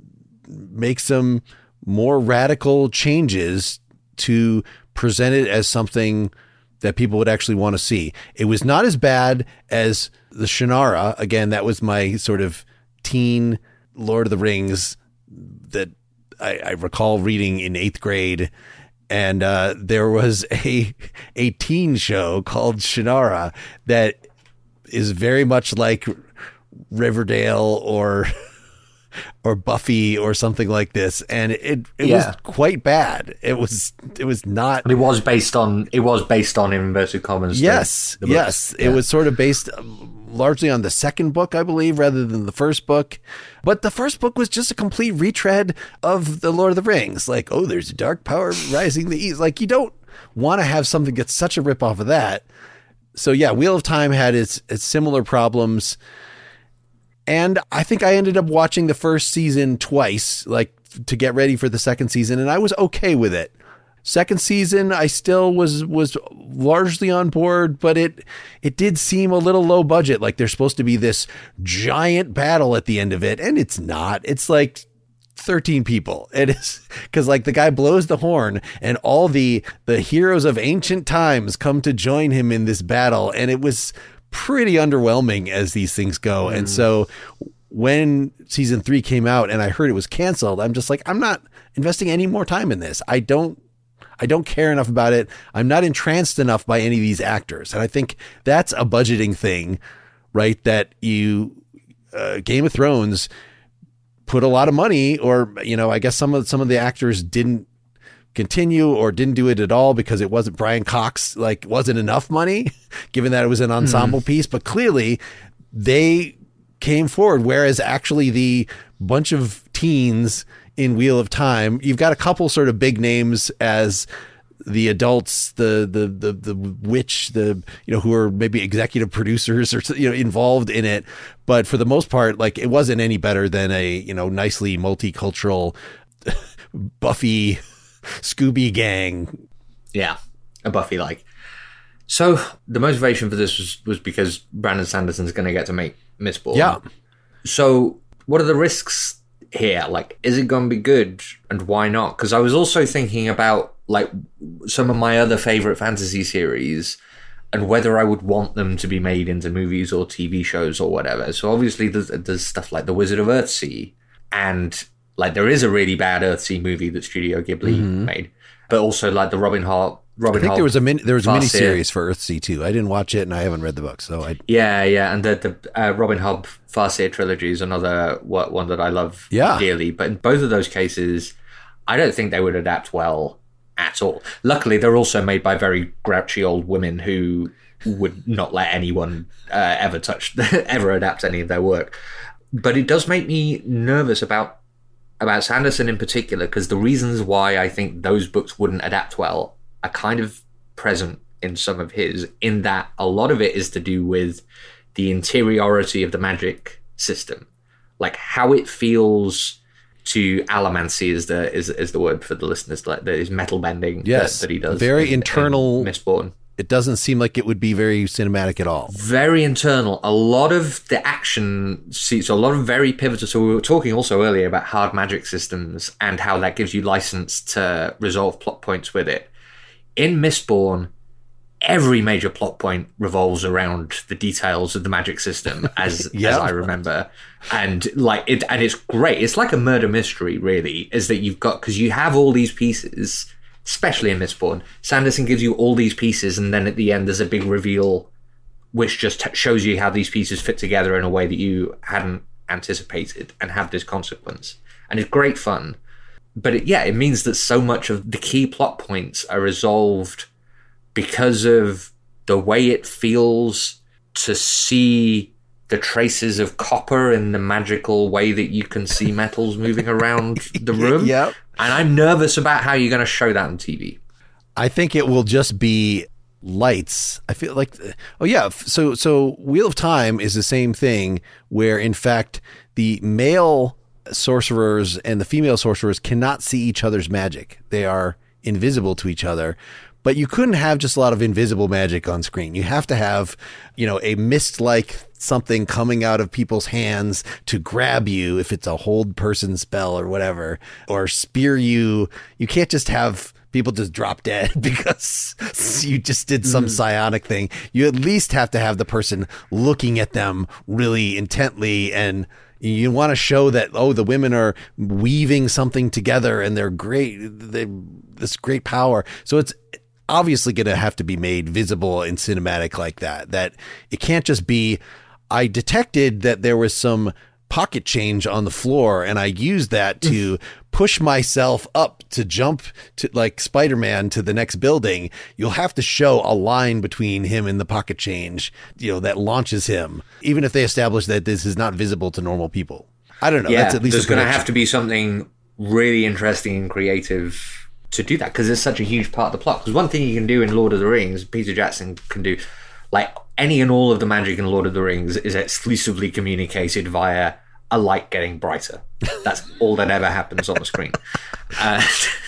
make some more radical changes to present it as something that people would actually want to see. It was not as bad as the Shannara. Again, that was my sort of teen Lord of the Rings that I, I recall reading in eighth grade. And uh, there was a a teen show called Shannara that is very much like Riverdale or or Buffy or something like this, and it it Yeah. was quite bad. It was it was not. And it was based on it was based on Inverted Commas. the- Yes, the books. yes. It Yeah. was sort of based um, largely on the second book, I believe, rather than the first book. But the first book was just a complete retread of the Lord of the Rings. Like, oh, there's a dark power rising the east. Like, you don't want to have something that's such a ripoff of that. So yeah, Wheel of Time had its its similar problems. And I think I ended up watching the first season twice, like to get ready for the second season, and I was okay with it. Second season, I still was was largely on board, but it it did seem a little low budget. Like there's supposed to be this giant battle at the end of it, and it's not. It's like thirteen people. It is because like the guy blows the horn, and all the the heroes of ancient times come to join him in this battle, and it was pretty underwhelming as these things go. Mm. And so when season three came out and I heard it was canceled, I'm just like, I'm not investing any more time in this. I don't, I don't care enough about it. I'm not entranced enough by any of these actors. And I think that's a budgeting thing, right? That you, uh, Game of Thrones put a lot of money, or, you know, I guess some of, some of the actors didn't continue or didn't do it at all because it wasn't Brian Cox, like wasn't enough money given that it was an ensemble mm. piece, but clearly they came forward. Whereas actually the bunch of teens in Wheel of Time, you've got a couple sort of big names as the adults, the, the, the, the witch, the, you know, who are maybe executive producers or, you know, involved in it. But for the most part, like it wasn't any better than a, you know, nicely multicultural Buffy Scooby gang. Yeah, a Buffy like. So the motivation for this was, was because Brandon Sanderson's going to get to make Mistborn. Yeah. So what are the risks here? Like, is it going to be good, and why not? Because I was also thinking about like some of my other favorite fantasy series and whether I would want them to be made into movies or T V shows or whatever. So obviously there's, there's stuff like The Wizard of Earthsea, and like there is a really bad Earthsea movie that Studio Ghibli mm-hmm. made, but also like the Robin Hood. Robin I think Hobb there was a min- there was a mini Farseer. series for Earthsea too. I didn't watch it, and I haven't read the book, so I yeah yeah. And the the uh, Robin Hobb Farseer trilogy is another one that I love yeah. dearly. But in both of those cases, I don't think they would adapt well at all. Luckily, they're also made by very grouchy old women who would not let anyone uh, ever touch ever adapt any of their work. But it does make me nervous about about Sanderson in particular, because the reasons why I think those books wouldn't adapt well are kind of present in some of his, in that a lot of it is to do with the interiority of the magic system, like how it feels to allomancy is the is, is the word for the listeners, like his metal bending yes, that, that he does. Very in, internal. in Mistborn. It doesn't seem like it would be very cinematic at all. Very internal. A lot of the action seats, a lot of very pivotal. So we were talking also earlier about hard magic systems and how that gives you license to resolve plot points with it. In Mistborn, every major plot point revolves around the details of the magic system, as yep. as I remember, and like it, and it's great. It's like a murder mystery, really, is that you've got, because you have all these pieces, especially in Mistborn. Sanderson gives you all these pieces, and then at the end there's a big reveal, which just t- shows you how these pieces fit together in a way that you hadn't anticipated and have this consequence, and it's great fun. But it, yeah, it means that so much of the key plot points are resolved because of the way it feels to see the traces of copper in the magical way that you can see metals moving around the room. Yep. And I'm nervous about how you're going to show that on T V. I think it will just be lights. I feel like, oh yeah. So, so Wheel of Time is the same thing, where in fact the male sorcerers and the female sorcerers cannot see each other's magic. They are invisible to each other. But you couldn't have just a lot of invisible magic on screen. You have to have, you know, a mist-like something coming out of people's hands to grab you if it's a hold person spell or whatever, or spear you. You can't just have people just drop dead because you just did some mm. psionic thing. You at least have to have the person looking at them really intently, and you want to show that, oh, the women are weaving something together and they're great. They this great power. So it's obviously going to have to be made visible and cinematic like that, that it can't just be, I detected that there was some pocket change on the floor and I used that to push myself up to jump to like Spider-Man to the next building. You'll have to show a line between him and the pocket change, you know, that launches him, even if they establish that this is not visible to normal people. I don't know. Yeah, That's at least there's going to have to be something really interesting and creative to do that, because it's such a huge part of the plot. Because one thing you can do in Lord of the Rings, Peter Jackson can do, like any and all of the magic in Lord of the Rings is exclusively communicated via a light getting brighter. That's all that ever happens on the screen. Uh,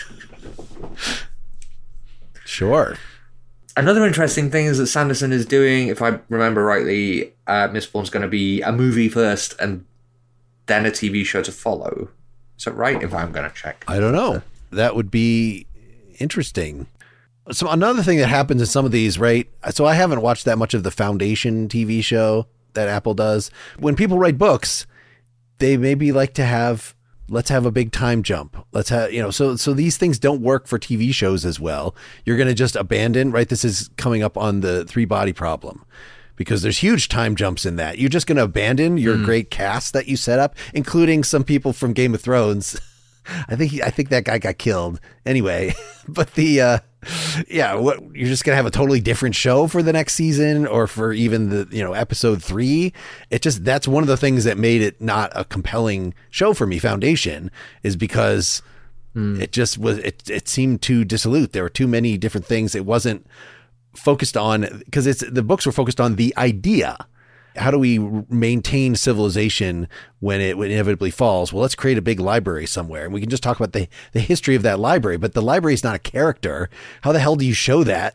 sure. Another interesting thing is that Sanderson is doing, if I remember rightly, uh, Mistborn's going to be a movie first and then a T V show to follow. Is that right? If I'm going to check. I don't know. That would be interesting. So another thing that happens in some of these, right? So I haven't watched that much of the Foundation T V show that Apple does. When people write books, they maybe like to have, let's have a big time jump. Let's have, you know, so, so these things don't work for T V shows as well. You're going to just abandon, right? This is coming up on the three body problem, because there's huge time jumps in that. You're just going to abandon your mm. great cast that you set up, including some people from Game of Thrones. I think, he, I think that guy got killed anyway, but the, uh, yeah, what, you're just going to have a totally different show for the next season or for even the, you know, episode three. It just, that's one of the things that made it not a compelling show for me. Foundation is because mm. it just was, it, it seemed too dissolute. There were too many different things. It wasn't focused on, because it's, the books were focused on the idea. How do we maintain civilization when it inevitably falls? Well, let's create a big library somewhere, and we can just talk about the, the history of that library, but the library is not a character. How the hell do you show that?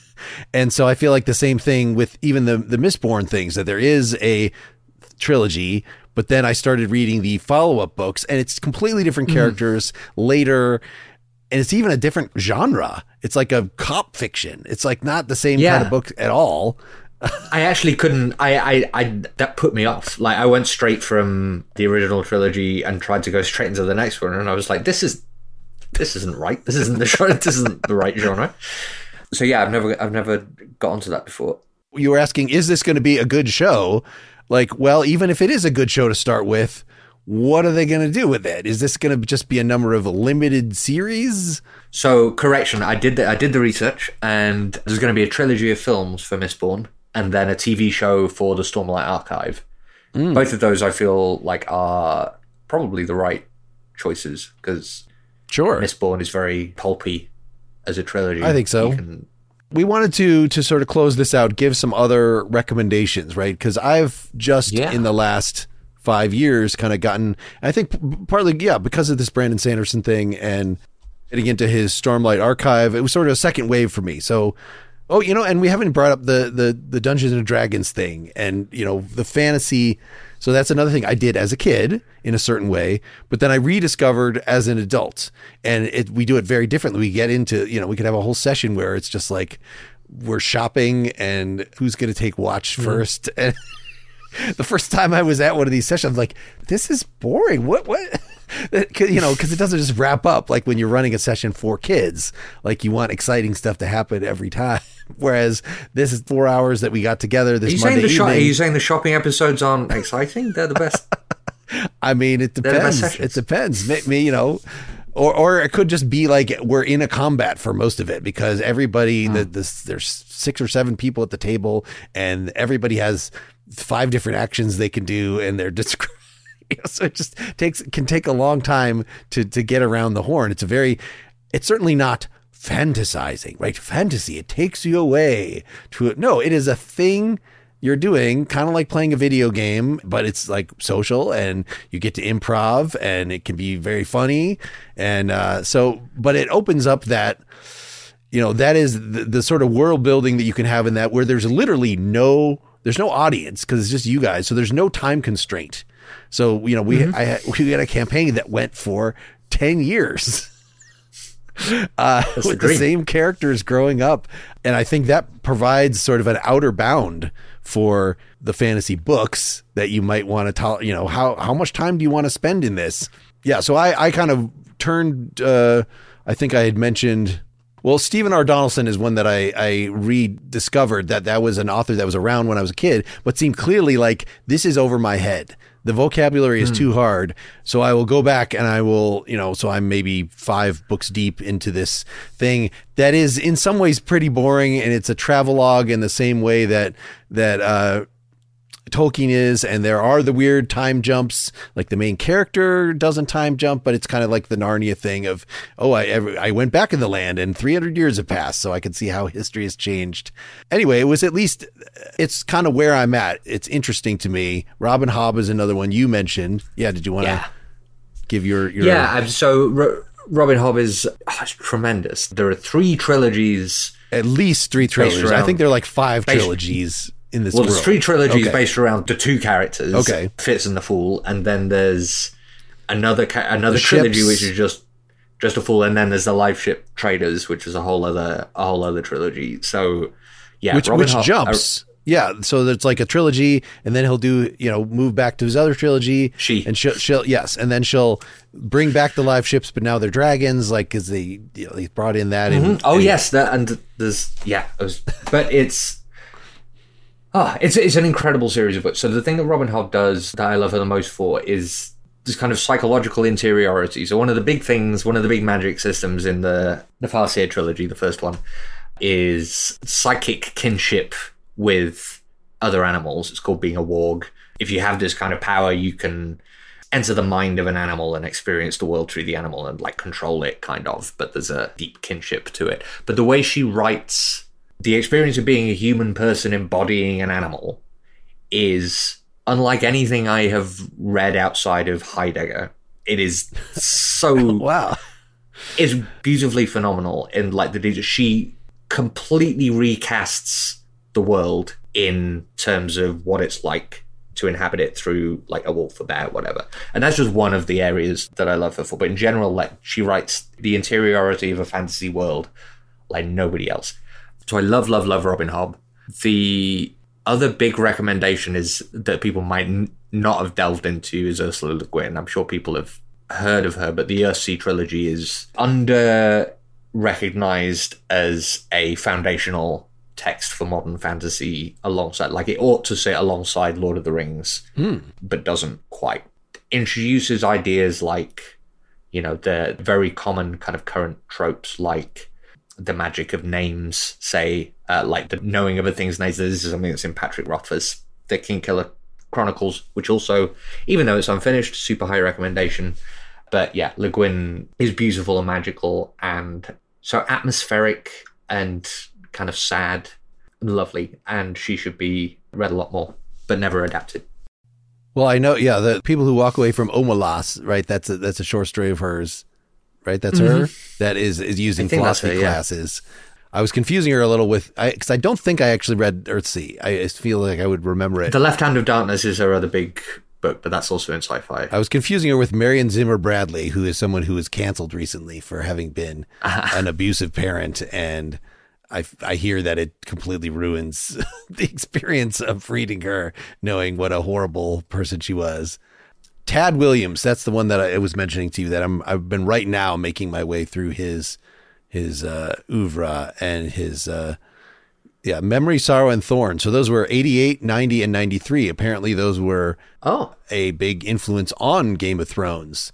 And so I feel like the same thing with even the, the Mistborn things, that there is a trilogy, but then I started reading the follow-up books and it's completely different characters mm. later. And it's even a different genre. It's like a cop fiction. It's like not the same yeah. kind of book at all. I actually couldn't, I, I, I, that put me off. Like, I went straight from the original trilogy and tried to go straight into the next one. And I was like, this is, this isn't right. This isn't the genre. This isn't the right genre. So yeah, I've never, I've never got onto that before. You were asking, is this going to be a good show? Like, well, even if it is a good show to start with, what are they going to do with it? Is this going to just be a number of limited series? So, correction, I did the, I did the research, and there's going to be a trilogy of films for Mistborn, and then a T V show for the Stormlight Archive. Mm. Both of those I feel like are probably the right choices, because sure, Mistborn is very pulpy as a trilogy. I think so. Can... We wanted to to sort of close this out, give some other recommendations, right? Because I've just yeah. in the last five years kind of gotten, I think partly, yeah, because of this Brandon Sanderson thing and getting into his Stormlight Archive, it was sort of a second wave for me. So, oh, you know, and we haven't brought up the, the, the Dungeons and Dragons thing and, you know, the fantasy. So that's another thing I did as a kid in a certain way, but then I rediscovered as an adult, and it, we do it very differently. We get into, you know, we could have a whole session where it's just like, we're shopping and who's going to take watch mm-hmm. first. And the first time I was at one of these sessions, I'm like, this is boring. What, what, you know, because it doesn't just wrap up like when you're running a session for kids. Like, you want exciting stuff to happen every time. Whereas this is four hours that we got together this are you Monday saying the evening. Shop, are you saying the shopping episodes aren't exciting? They're the best. I mean, it depends. It depends. Me, you know. Or, or it could just be like we're in a combat for most of it, because everybody, mm. the, this, there's six or seven people at the table, and everybody has five different actions they can do, and they're just, you know, so it just takes can take a long time to to get around the horn. It's a very, it's certainly not fantasizing, right? Fantasy, it takes you away to it. No, it is a thing you're doing, kind of like playing a video game, but it's like social, and you get to improv, and it can be very funny. And uh, so, but it opens up that, you know, that is the, the sort of world building that you can have in that, where there's literally no, there's no audience, because it's just you guys. So there's no time constraint. So, you know, we, mm-hmm. I, we had a campaign that went for ten years. Uh, with the same characters growing up. And I think that provides sort of an outer bound for the fantasy books that you might want to tell, you know, how, how much time do you want to spend in this? Yeah. So I, I kind of turned, uh, I think I had mentioned Well, Stephen R. Donaldson is one that I, I rediscovered that that was an author that was around when I was a kid, but seemed clearly like this is over my head. The vocabulary is mm. too hard. So I will go back and I will, you know, so I'm maybe five books deep into this thing that is in some ways pretty boring. And it's a travelogue in the same way that, that, uh, Tolkien is, and there are the weird time jumps. Like the main character doesn't time jump, but it's kind of like the Narnia thing of, oh, I I went back in the land and three hundred years have passed, so I can see how history has changed. Anyway, it was at least, it's kind of where I'm at. It's interesting to me. Robin Hobb is another one you mentioned. Yeah, did you want to yeah. give your, your... Yeah, so Ro- Robin Hobb is oh, tremendous. There are three trilogies. At least three trilogies. I think there are like five based- trilogies. In this well, world. There's three trilogies okay. based around the two characters, okay. Fitz and the Fool, and then there's another ca- another the trilogy ships. Which is just just a Fool, and then there's the Live Ship Traders, which is a whole other a whole other trilogy. So yeah, which Robin which Ho- jumps. Uh, yeah, so there's like a trilogy, and then he'll do, you know, move back to his other trilogy. She and she'll, she'll yes, and then she'll bring back the live ships, but now they're dragons, like because they you know, they brought in that. Mm-hmm. In, oh in, yes, that and there's yeah, it was, but it's. Ah, oh, it's it's an incredible series of books. So the thing that Robin Hobb does that I love her the most for is this kind of psychological interiority. So one of the big things, one of the big magic systems in the the Farseer trilogy, the first one, is psychic kinship with other animals. It's called being a warg. If you have this kind of power, you can enter the mind of an animal and experience the world through the animal and like control it, kind of. But there's a deep kinship to it. But the way she writes the experience of being a human person embodying an animal is unlike anything I have read outside of Heidegger. It is so wow. It's beautifully phenomenal in like the detail. She completely recasts the world in terms of what it's like to inhabit it through like a wolf, a bear, whatever. And that's just one of the areas that I love her for. But in general, like she writes the interiority of a fantasy world like nobody else. So I love, love, love Robin Hobb. The other big recommendation is that people might n- not have delved into is Ursula Le Guin. I'm sure people have heard of her, but the Earthsea trilogy is under recognized as a foundational text for modern fantasy alongside, like it ought to sit alongside Lord of the Rings, mm. but doesn't quite. Introduces ideas like, you know, the very common kind of current tropes like the magic of names, say, uh, like the knowing of a thing's names. This is something that's in Patrick Rothfuss's The Kingkiller Chronicles, which also, even though it's unfinished, super high recommendation. But yeah, Le Guin is beautiful and magical and so atmospheric and kind of sad and lovely. And she should be read a lot more, but never adapted. Well, I know, yeah, the people who walk away from Omelas, right? That's a, that's a short story of hers. Right, that's mm-hmm. her. That is is using philosophy her, yeah. classes. I was confusing her a little with I because I don't think I actually read Earthsea. I feel like I would remember it. The Left Hand of Darkness is her other big book, but that's also in sci-fi. I was confusing her with Marion Zimmer Bradley, who is someone who was canceled recently for having been an abusive parent, and I I hear that it completely ruins the experience of reading her, knowing what a horrible person she was. Tad Williams, that's the one that I was mentioning to you that I'm, I've been right now making my way through his, his, uh, oeuvre and his, uh, yeah, Memory, Sorrow, and Thorn. So those were eighty-eight, ninety, and ninety-three. Apparently those were oh a big influence on Game of Thrones.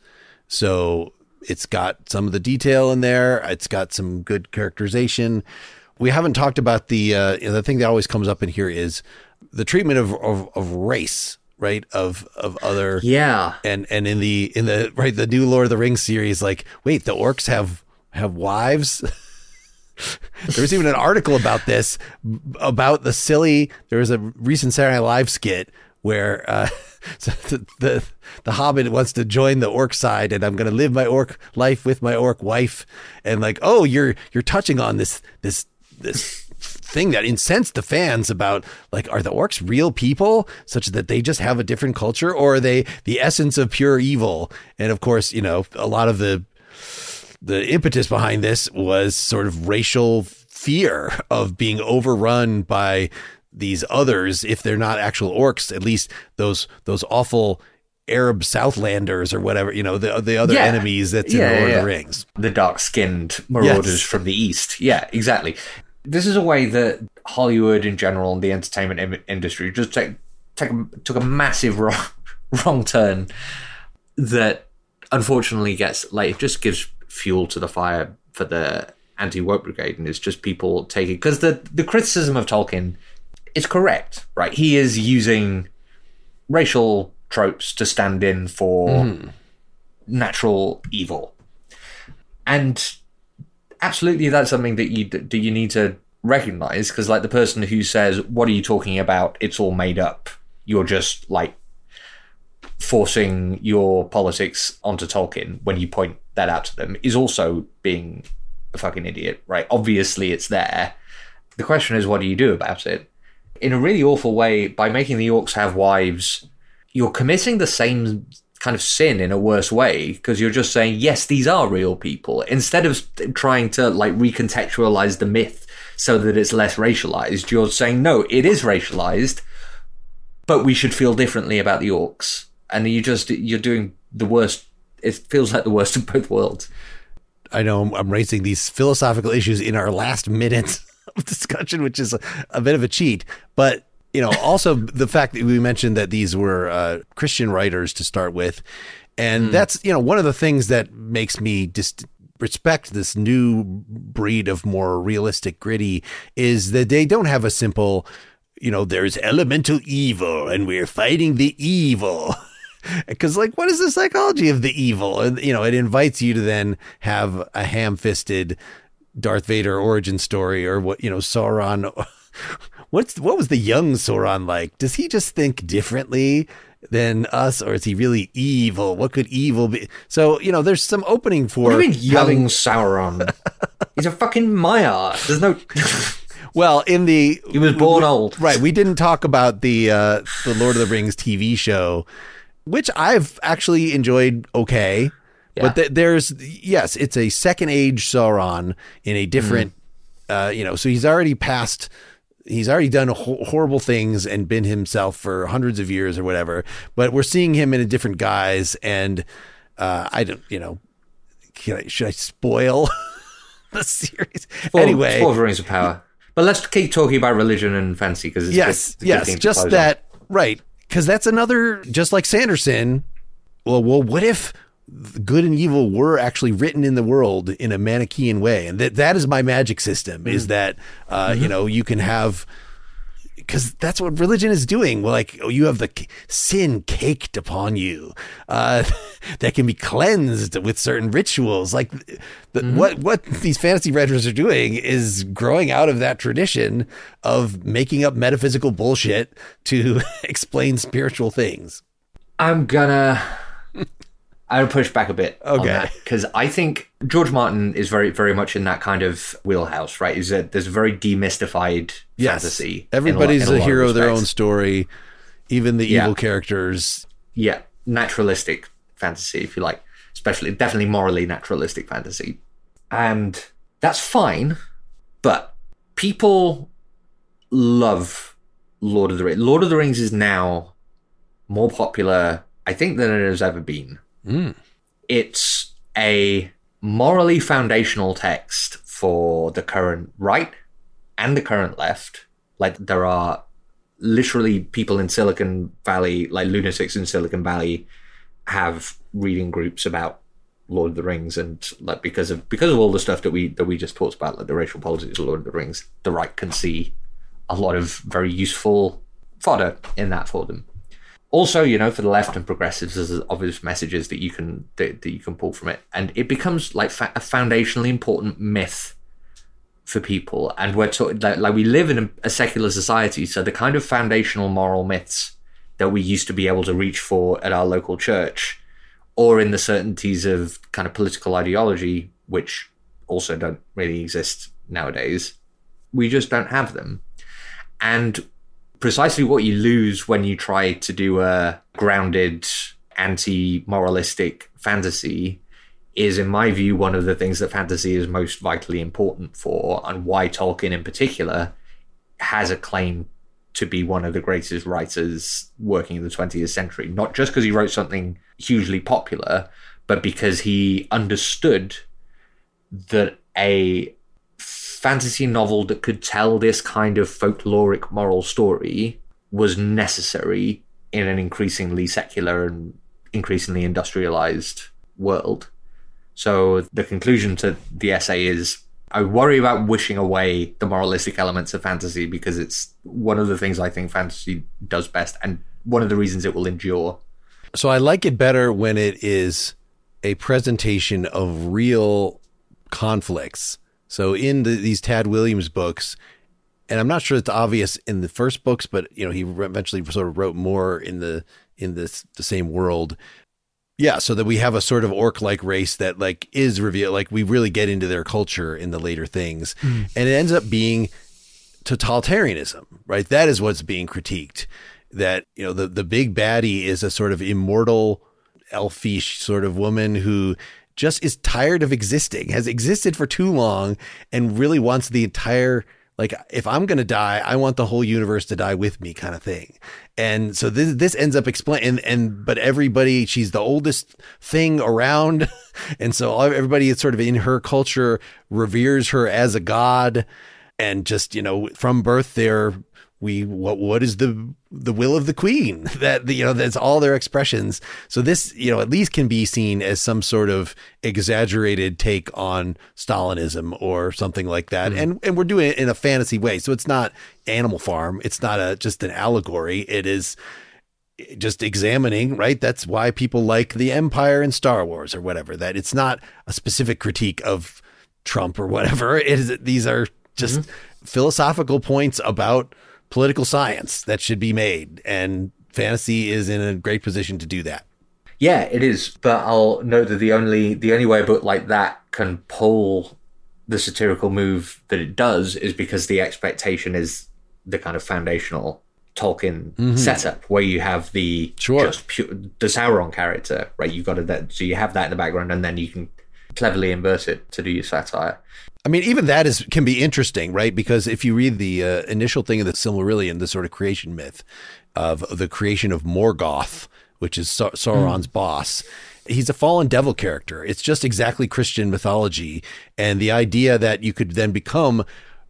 So it's got some of the detail in there. It's got some good characterization. We haven't talked about the, uh, the thing that always comes up in here is the treatment of, of, of race. Right. Of, of other. Yeah. And, and in the, in the, right. The new Lord of the Rings series, like, wait, the orcs have, have wives. There was even an article about this, about the silly, there was a recent Saturday Night Live skit where, uh, so the, the, the Hobbit wants to join the orc side and I'm going to live my orc life with my orc wife. And like, oh, you're, you're touching on this, this, this, thing that incensed the fans about like, are the orcs real people such that they just have a different culture, or are they the essence of pure evil? And of course, you know, a lot of the the impetus behind this was sort of racial fear of being overrun by these others. If they're not actual orcs, at least those those awful Arab Southlanders or whatever, you know, the the other Yeah. enemies that's in Yeah, Lord yeah, of yeah. the Rings. The dark-skinned marauders Yes. from the East. Yeah, exactly. This is a way that Hollywood in general and the entertainment im- industry just take, take a, took a massive wrong, wrong turn that unfortunately gets, like, it just gives fuel to the fire for the anti-woke brigade, and it's just people taking, because the, the criticism of Tolkien is correct, right? He is using racial tropes to stand in for Mm. natural evil. And absolutely that's something that you that you need to recognize, because like the person who says, what are you talking about, it's all made up, you're just like forcing your politics onto Tolkien when you point that out to them, is also being a fucking idiot, right? Obviously it's there. The question is, what do you do about it? In a really awful way, by making the orcs have wives, you're committing the same kind of sin in a worse way, because you're just saying, yes, these are real people, instead of trying to like recontextualize the myth so that it's less racialized. You're saying, no, it is racialized, but we should feel differently about the orcs. And you just, you're doing the worst. It feels like the worst of both worlds. I know I'm, I'm raising these philosophical issues in our last minute of discussion, which is a, a bit of a cheat, but you know, also the fact that we mentioned that these were uh, Christian writers to start with. And mm. that's, you know, one of the things that makes me just respect this new breed of more realistic gritty is that they don't have a simple, you know, there's elemental evil and we're fighting the evil. Because, like, what is the psychology of the evil? And, you know, it invites you to then have a ham-fisted Darth Vader origin story, or what, you know, Sauron. What's what was the young Sauron like? Does he just think differently than us, or is he really evil? What could evil be? So, you know, there's some opening for. What do you mean, young having... Sauron? He's a fucking Maiar. There's no. Well, in the he was born we, old, right? We didn't talk about the uh, the Lord of the Rings T V show, which I've actually enjoyed. Okay, yeah. But th- there's yes, it's a second age Sauron in a different, mm. uh, you know. So he's already passed. He's already done ho- horrible things and been himself for hundreds of years or whatever. But we're seeing him in a different guise, and uh, I don't, you know, can I, should I spoil the series? For, anyway, for Rings of Power. But let's keep talking about religion and fantasy, because it's yes, good, yes, good just that, on. Right? Because that's another, just like Sanderson. Well, well, what if good and evil were actually written in the world in a Manichaean way? And that that is my magic system, mm. is that, uh, mm-hmm. you know, you can have, because that's what religion is doing. Well, like, oh, you have the sin caked upon you uh, that can be cleansed with certain rituals. Like the, mm-hmm. what, what these fantasy writers are doing is growing out of that tradition of making up metaphysical bullshit to explain spiritual things. I'm gonna... I would push back a bit okay. on that, because I think George Martin is very, very much in that kind of wheelhouse, right? Is that there's a very demystified yes. fantasy. Everybody's in a, in a, a hero of of their own story, even the yeah. evil characters. Yeah, naturalistic fantasy, if you like, especially definitely morally naturalistic fantasy, and that's fine. But people love Lord of the Rings. Lord of the Rings is now more popular, I think, than it has ever been. Mm. It's a morally foundational text for the current right and the current left. Like, there are literally people in Silicon Valley, like lunatics in Silicon Valley, have reading groups about Lord of the Rings, and like because of because of all the stuff that we that we just talked about, like the racial politics of Lord of the Rings, the right can see a lot of very useful fodder in that for them. Also, you know, for the left and progressives, there's obvious messages that you can that, that you can pull from it, and it becomes like fa- a foundationally important myth for people. And we're talking like, like we live in a, a secular society, so the kind of foundational moral myths that we used to be able to reach for at our local church, or in the certainties of kind of political ideology, which also don't really exist nowadays, we just don't have them. And precisely what you lose when you try to do a grounded, anti-moralistic fantasy is, in my view, one of the things that fantasy is most vitally important for, and why Tolkien in particular has a claim to be one of the greatest writers working in the twentieth century. Not just because he wrote something hugely popular, but because he understood that a fantasy novel that could tell this kind of folkloric moral story was necessary in an increasingly secular and increasingly industrialized world. So the conclusion to the essay is, I worry about wishing away the moralistic elements of fantasy because it's one of the things I think fantasy does best and one of the reasons it will endure. So I like it better when it is a presentation of real conflicts. So in the, these Tad Williams books, and I'm not sure it's obvious in the first books, but you know, he eventually sort of wrote more in the in this the same world. Yeah, so that we have a sort of orc-like race that like is revealed, like we really get into their culture in the later things. Mm. And it ends up being totalitarianism, right? That is what's being critiqued. That, you know, the, the big baddie is a sort of immortal, elfish sort of woman who just is tired of existing, has existed for too long, and really wants the entire, like, if I'm going to die, I want the whole universe to die with me kind of thing. And so this, this ends up explaining, and, and, but everybody, she's the oldest thing around. And so everybody is sort of in her culture reveres her as a god. And just, you know, from birth there, we, what, what is the, the will of the queen? That, you know, that's all their expressions. So this, you know, at least can be seen as some sort of exaggerated take on Stalinism or something like that. Mm-hmm. And, and we're doing it in a fantasy way. So it's not Animal Farm. It's not a, just an allegory. It is just examining, right? That's why people like the Empire and Star Wars or whatever, that it's not a specific critique of Trump or whatever. It is, these are just mm-hmm. philosophical points about political science that should be made, and fantasy is in a great position to do that. Yeah, it is. But I'll note that the only the only way a book like that can pull the satirical move that it does is because the expectation is the kind of foundational Tolkien mm-hmm. setup, where you have the sure. just pure, the Sauron character, right? You've got to that, so you have that in the background, and then you can cleverly invert it to do your satire. I mean, even that is can be interesting, right? Because if you read the uh, initial thing of the Silmarillion, the sort of creation myth of the creation of Morgoth, which is Sa- Sauron's mm. boss, he's a fallen devil character. It's just exactly Christian mythology. And the idea that you could then become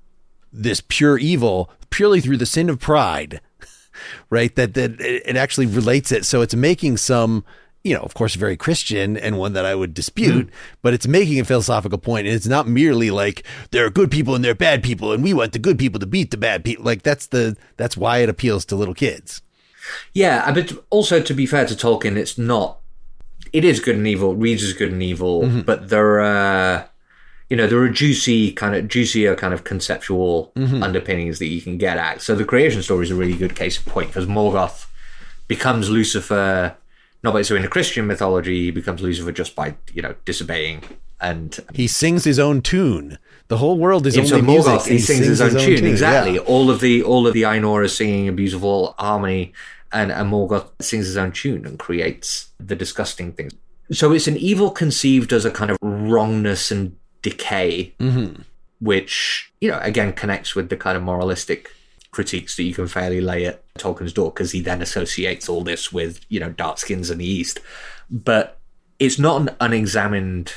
this pure evil purely through the sin of pride, right? That, that it actually relates it. So it's making some, you know, of course, very Christian, and one that I would dispute, mm. but it's making a philosophical point. And it's not merely like there are good people and there are bad people, and we want the good people to beat the bad people. Like that's the, that's why it appeals to little kids. Yeah. But also, to be fair to Tolkien, it's not, it is good and evil, reads as good and evil, mm-hmm. but there are, you know, there are juicy kind of juicier kind of conceptual mm-hmm. underpinnings that you can get at. So the creation story is a really good case in point, because Morgoth becomes Lucifer. Not by so in a Christian mythology, he becomes Lucifer just by, you know, disobeying, and he sings his own tune. The whole world is only so music. Morgoth, he, he sings, sings his, own, his own tune. tune. Exactly. Yeah. All of the all of the Ainur are singing a beautiful harmony, and, and Morgoth sings his own tune and creates the disgusting things. So it's an evil conceived as a kind of wrongness and decay, mm-hmm. which, you know, again connects with the kind of moralistic critiques that you can fairly lay at Tolkien's door, because he then associates all this with, you know, dark skins in the East. But it's not an unexamined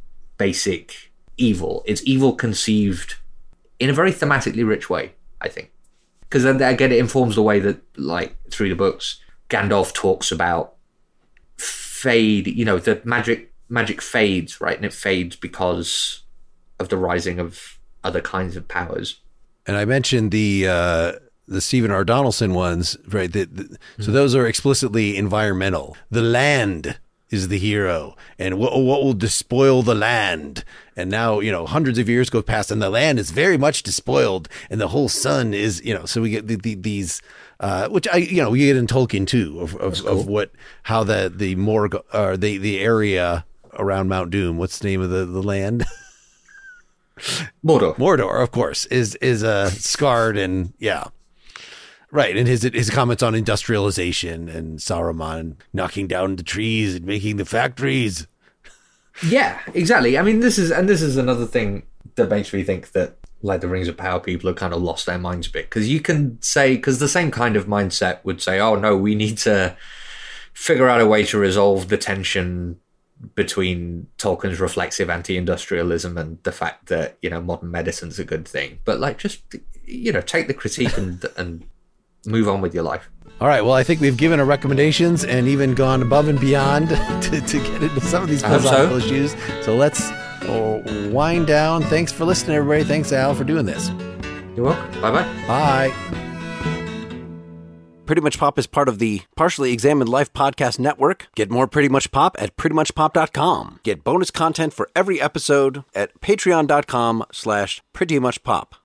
basic evil. It's evil conceived in a very thematically rich way, I think. Because then, again, it informs the way that, like, through the books, Gandalf talks about fade, you know, the magic magic fades, right? And it fades because of the rising of other kinds of powers. And I mentioned the uh, the Stephen R. Donaldson ones, right? The, the, mm-hmm. So those are explicitly environmental. The land is the hero, and what, what will despoil the land? And now, you know, hundreds of years go past, and the land is very much despoiled, and the whole sun is, you know. So we get the, the, these, uh, which I, you know, we get in Tolkien too, of of, cool. of what how the the Morg or the the area around Mount Doom. What's the name of the the land? Mordor. Mordor, of course, is is uh, scarred, and yeah, right. And his his comments on industrialization and Saruman knocking down the trees and making the factories. Yeah, exactly. I mean, this is and this is another thing that makes me think that like the Rings of Power people have kind of lost their minds a bit. Because you can say, because the same kind of mindset would say, oh no, we need to figure out a way to resolve the tension between Tolkien's reflexive anti-industrialism and the fact that, you know, modern medicine's a good thing. But like, just, you know, take the critique and and move on with your life. All right. Well, I think we've given our recommendations and even gone above and beyond to, to get into some of these philosophical so. issues. So let's uh, wind down. Thanks for listening, everybody. Thanks, Al, for doing this. You're welcome. Bye-bye. Bye. Pretty Much Pop is part of the Partially Examined Life podcast network. Get more Pretty Much Pop at pretty much pop dot com. Get bonus content for every episode at patreon dot com slash pretty much pop.